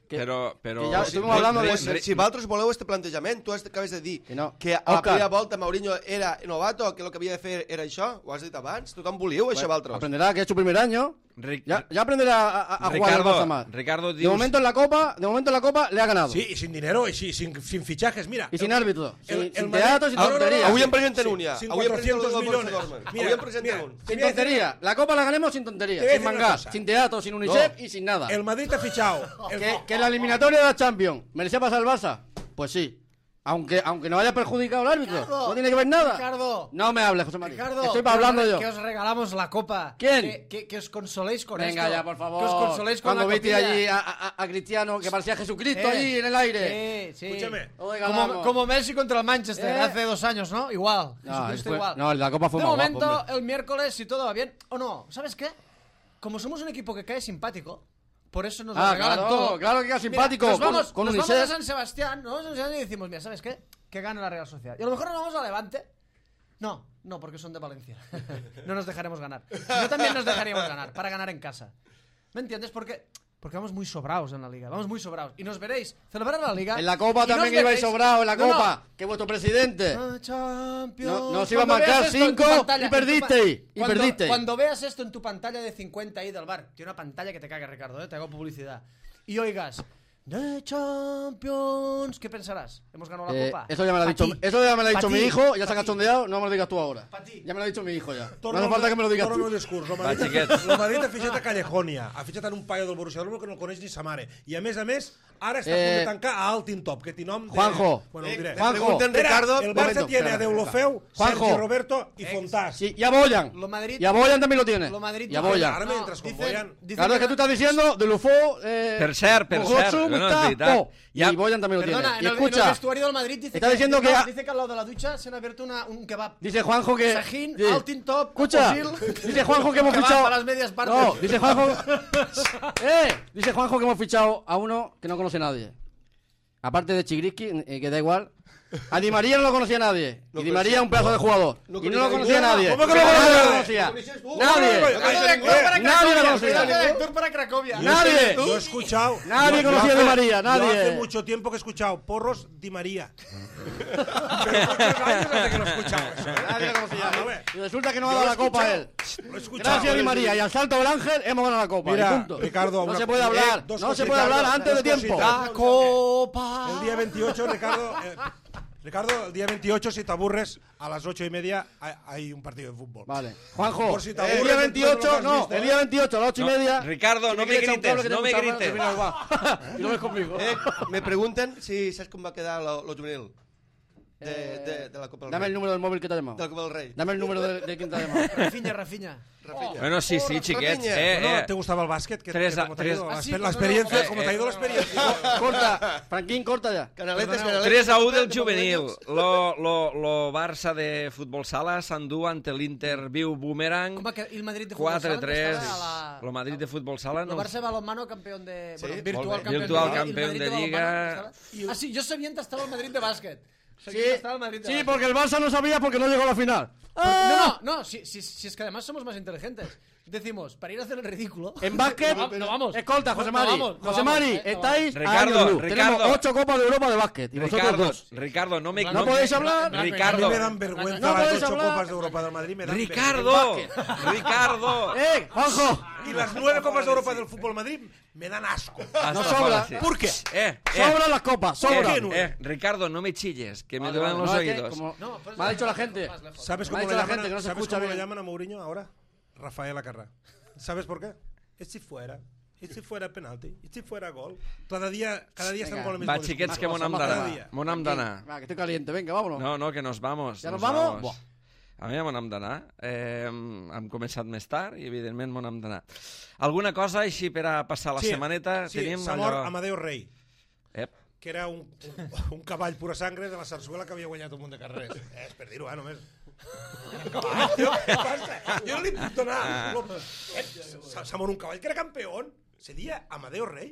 Que,
Però, però...
que ya
Si,
estuvimos hablando de...
pues, si vosaltres voleu este plantejament, tu acabes de dir
Que no.
que a la
Òscar.
primera volta Mourinho era novato, que el que havia de fer era això, ho has dit abans, tothom volíeu això, vosaltres.
Aprenderá que es su primer año.
Ric-
Ya, ya aprenderá a, a- a jugar en el
Ricardo,
Barça más.
Ricardo,
De
dius...
momento en la Copa, de momento en la Copa le ha ganado.
Sí, y sin dinero, y sin, sin, sin fichajes, mira.
Y sin
el-
árbitro, sin-
el-
sin
el Madrid-
teatro, sin
Ah, no, no, no,
tonterías.
Avui en presenten
Sí,
un ja.
sin
Avui en presenten
cuatrocientos
el
millones.
Dortmund.
Mira,
Avui en presenten
mira,
un.
te
Sin
voy a decir
tontería. La Copa la ganemos sin tontería.
Te voy a
Sin
decir una
mangas,
cosa.
sin teatro, sin UNICEF
No.
y sin nada.
El Madrid te ha fichado. El-
Que, que la eliminatoria de la Champions merecía pasar el Barça. Pues sí. Aunque, aunque no haya perjudicado al árbitro.
Ricardo,
no tiene que ver nada.
Ricardo.
No me hables, José María.
Ricardo,
Estoy
que
para
os
hablando
re-
yo.
Que os regalamos la copa.
¿Quién?
Que, que, que os consoléis con
Venga
esto.
ya, por favor.
Que os consoléis con
Cuando
la
viste
copilla.
allí a, a, a Cristiano, que parecía Jesucristo
Eh,
allí en el aire.
Sí, sí.
Escúchame.
Oiga,
Como,
vamos.
como Messi contra el Manchester
Eh.
hace dos años, ¿no? Igual.
No,
Jesucristo
fue-
igual.
no, la copa fue
De
más
momento,
guapo, hombre.
el miércoles, si todo va bien. O no, ¿sabes qué? Como somos un equipo que cae simpático, por eso nos lo
Ah,
regalan
claro,
todo.
claro que queda simpático,
Mira, nos
con-
vamos,
con
nos
UNICEF.
vamos a San Sebastián, nos vamos a San Sebastián y decimos, mira, ¿sabes qué? Que gane la Real Sociedad. Y a lo mejor nos vamos a Levante. No, no, porque son de Valencia. No nos dejaremos ganar. No también nos dejaríamos ganar, para ganar en casa. ¿Me entiendes? Porque, porque vamos muy sobrados en la liga. Vamos muy sobrados. Y nos veréis celebrar la liga.
En la Copa
y nos
también ibais
veréis-
sobrado, en la
No, no.
Copa. Que vuestro presidente
Ah, Champions.
No- nos iba a
Cuando
marcar
veas esto en tu
cinco
pantalla,
y
en tu pa-
perdisteis, y
cuando,
perdisteis.
Cuando veas esto en tu pantalla de cincuenta ahí del bar, tiene una pantalla que te caga, Ricardo, ¿eh? Te hago publicidad. Y oigas, The Champions, ¿qué pensarás? ¿Hemos ganado la
Eh,
Copa?
eso ya me lo ha
Pa'
dicho,
ti.
eso ya me lo ha
Pa'
dicho
ti.
mi hijo, ya se
Pa'
ha
ti.
cachondeado, no me lo digas tú ahora.
Pa' ti.
Ya me lo ha dicho mi hijo ya.
Torna
no hace falta que me lo digas
torna
tú.
el discurs. El
Va,
Madrid,
xiquets.
el Madrid ha fitxat a Callejonia, ha fitxat en un paio del Borussia Dortmund que no el coneix ni sa mare. I a més a més, ara està a punt
Eh,
de tancar a Altin Top, que té nom de...
Juanjo.
Bueno, ho diré.
Me
Juanjo.
pregunten,
Espera,
Ricardo,
el
un
Barça
momento,
tiene a
espera.
Deulofeu,
Juanjo.
Sergi Roberto y Fontás.
Sí, y a Boyan.
Lo Madrid-
Y a Boyan también lo tiene.
Lo Madrid
y a
tiene-
Boyan.
Ahora me entras con
dicen-
Boyan.
dicen
Claro, es que tú estás diciendo de Lufo, eh,
Per cert, per
Gogosu,
cert, bueno, és
Gustavo,
veritat.
Y Boyan también lo
Perdona,
tiene.
en
Y
el, en el
escucha,
vestuario del Madrid dice
está
que,
diciendo
no,
que ha-
dice que al lado de la ducha se han abierto una, un kebab.
dice Juanjo que...
Sajín,
Sí.
Altin Top,
Escucha,
Osil.
dice Juanjo que hemos
Que va
fichado...
para las medias partes.
No, dice Juanjo... eh, dice Juanjo que hemos fichado a uno que no conoce a nadie. Aparte de Chigriski, eh, que da igual. A Di María no lo conocía nadie.
No
y Di María es un pedazo de jugador.
No
y no lo
conocía
conocía nadie.
¿Cómo que no
Nadie
lo
lo
conocía?
conocía.
¿Lo
Nadie.
conocía?
Pedazo de actor para
Nadie lo
Cracovia,
conocía.
pedazo de actor para Cracovia.
Nadie.
Yo he escuchado...
Nadie
yo- yo
conocía a
hace-
Di María, nadie.
Yo hace mucho tiempo que he escuchado porros Di María. Pero muchos años desde que lo he escuchado. eso, ¿eh?
Nadie lo conocía.
A ver,
Y resulta que no ha
yo
dado
lo
la
he
copa a él.
escuchado, Lo he escuchado.
Gracias a Di María y al salto del ángel hemos ganado la copa.
Mira,
y punto.
Ricardo,
no
una-
se puede
eh,
hablar.
dos
No se
cositas,
puede hablar
dos
antes de tiempo.
cositas.
La copa.
El día veintiocho, Ricardo, eh, Ricardo, el día veintiocho, si te aburres, a las ocho y media hay, hay un partido de fútbol.
Vale. Juanjo,
Por si te
el
aburres
día
después de lo que
veintiocho,
has
no,
visto,
el
¿eh?
día veintiocho a las ocho y
No,
media.
Ricardo,
tiene
no
que
me
echar un
grites,
cable que
no
te
me
gusta más,
grites.
que viene al bar. Y no ves conmigo.
Eh, me pregunten si saps com va quedar lo, lo juvenil de,
Eh,
de, de la Copa del
Dame
Rei.
el número del móvil que te ha
De la
llamado.
Copa del Rei.
Dame el número de, de quien te ha llamado.
Rafinha, Rafinha.
Rafinha.
Bueno, sí, sí,
Oh,
xiquets.
Rafinha.
Eh,
Bueno,
eh.
¿te gustaba el básquet? ¿Qué,
Tres
qué-
a-
cómo te ha ido?
tres-
La,
Ah, sí,
exper- la
no, no,
experiencia,
eh,
¿cómo te ha ido la experiencia?
Corta. Franquín, corta ya.
Canaletes,
Perdoneu.
canaletes.
tres a u del juvenil. Lo, lo, lo Barça de futbol sala s'endú ante l'Inter Viu Boomerang.
¿Cómo que el Madrid de fútbol
quatre
sala
tres.
estaba a la-
Lo Madrid de futbol sala
El
no...
Barça balonmano campeón de...
Sí,
bueno,
molt
virtual
bé.
campeón
Virtual
de Liga.
campeón
¿Y el
de
Madrid
Liga.
balonmano estaba? Ah, sí, yo sabía que estaba el Madrid de básquet.
Sí,
Sabía que estaba el Madrid de
sí,
básquet.
porque el Barça no sabía porque no llegó a la final.
No, no, no, si, si, si es que además somos más inteligentes. Decimos, para ir a hacer el ridículo...
En básquet,
No, no vamos.
escolta, José
No
Mari.
vamos, no
José
vamos,
Mari,
eh, no
estáis
vamos.
a años
Ricardo,
luz.
Ricardo.
Tenemos ocho copas de Europa de básquet. Y vosotros
Ricardo,
dos.
Ricardo, no me...
No
¿No podéis hablar?
A mí
Ricardo,
me dan vergüenza
No
las
podéis
ocho
hablar.
copas de Europa del Madrid. Me dan
Ricardo, Ricardo.
¡Eh, Juanjo!
vergüenza. Y las nueve copas de Europa del Fútbol Madrid me dan asco.
No sobra.
¿Por qué?
Eh, eh.
Sobran las copas, sobran.
¿Por
Eh, eh, Ricardo, no me chilles, que me
Vale,
duelen
vale,
los
no, es que
oídos.
como-
No, pues-
me ha dicho la gente.
Más lejos.
¿Sabes
Me ha
cómo,
dicho
le
la
llaman,
gente que no se
¿sabes
escucha
cómo le
bien.
llaman a Mourinho ahora? Rafael Acarrá. ¿Sabes por qué? Es si fuera. Es si fuera penalti. Es si fuera gol. Cada día, cada día están
Venga.
con el mismo
Va, xiquets,
discurso.
que mon hem
Cada
d'anar.
día.
Mon hem d'anar.
Va, que estoy caliente, venga, vámonos.
No, no, que nos vamos.
¿Ya nos vamos? Buah.
A mi ja mon hem d'anar. Eh, hem començat més tard i, evidentment, mon hem d'anar. Alguna cosa així per a passar la
Sí,
setmaneta?
sí,
Tenim
s'ha mort
allò...
Amadeu Rei,
Ep.
que era un, un, un cavall pura sangre de la sarsuela que havia guanyat un munt de carrers. Eh, és per dir-ho, eh, només. Un cavall, tio, què passa? Jo no li puc donar... No, eh, s'ha s'ha mort un cavall que era campió. Se dia Amadeu Rei.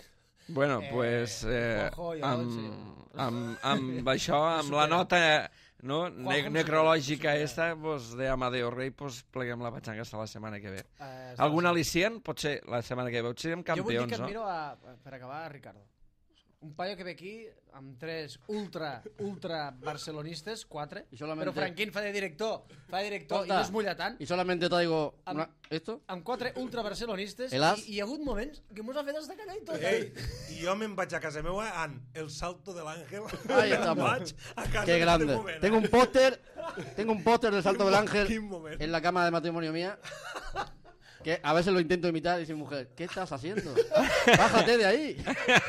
Bueno, pues, eh,
ojo, ja, en
amb,
sèrio.
amb, amb això, amb la nota no? Ne necrològica esta, pues, de Amadeo Rey, pues, pleguem la patxanga hasta la setmana que ve.
Eh,
Algun al·licient? Potser la setmana que ve. Potser serem
jo vull dir
campions,
que
no?
admiro, a, per acabar, a Ricardo. Un paio que ve aquí amb tres ultra, ultra barcelonistes, quatre,
Y solamente-
però Franquín fa de director, fa de director i
Escolta,
no es mulla tant,
Y solamente traigo
Am-
una- esto.
amb quatre ultra barcelonistes,
El as.
i, i hi ha hagut moments que mos ha fet hasta callar i tot.
Ei, i jo me'n vaig a casa meva amb el salto de l'àngel.
Ahí estamos.
Vaig a casa
Qué
en
grande.
este moment,
Tengo
eh?
un póster, tengo un póster del Salto del Ángel
Quin moment.
en la cama de matrimonio mía. Que a veces lo intento imitar y dice mi mujer, ¿qué estás haciendo? Bájate de ahí.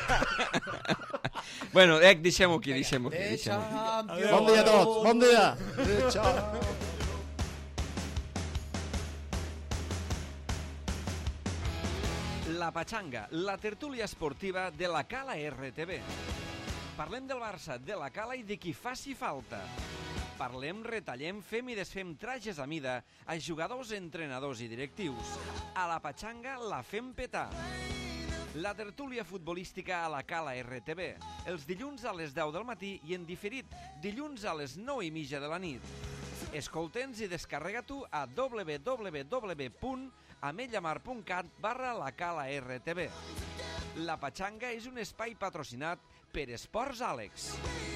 Bueno, Ec, deixem-ho aquí, deixem-ho aquí.
De
Deixem aquí.
Champions.
Bon dia a tots, bon dia.
La Patxanga, la tertúlia esportiva de la Cala R T V. Parlem del Barça, de la Cala i de qui faci falta. Parlem, retallem, fem i desfem trajes a mida a jugadors, entrenadors i directius. A la Patxanga la fem petar. La tertúlia futbolística a la Cala R T V, els dilluns a les deu del matí i en diferit, dilluns a les nou i mitja de la nit. Escolta'ns i descarrega-t'ho a w w w punt ametllamar punt cat barra la Cala R T V. La Patxanga és un espai patrocinat per Esports Àlex.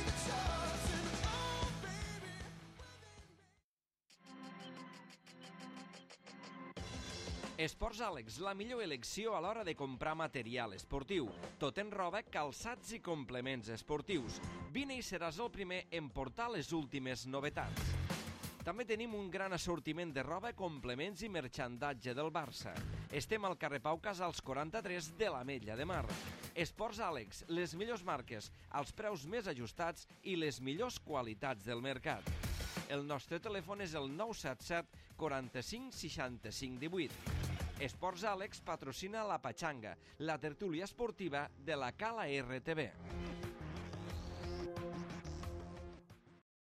Esports Àlex, la millor elecció a l'hora de comprar material esportiu. Tot en roba, calçats i complements esportius. Vine i seràs el primer en portar les últimes novetats. També tenim un gran assortiment de roba, complements i merchandatge del Barça. Estem al carrer Pau Casals quaranta-tres de l'Ametlla de Mar. Esports Àlex, les millors marques, els preus més ajustats i les millors qualitats del mercat. El nostre telèfon és el nou set set quaranta-cinc seixanta-cinc divuit. Esports Àlex patrocina la Patxanga, la tertúlia esportiva de la Cala R T V.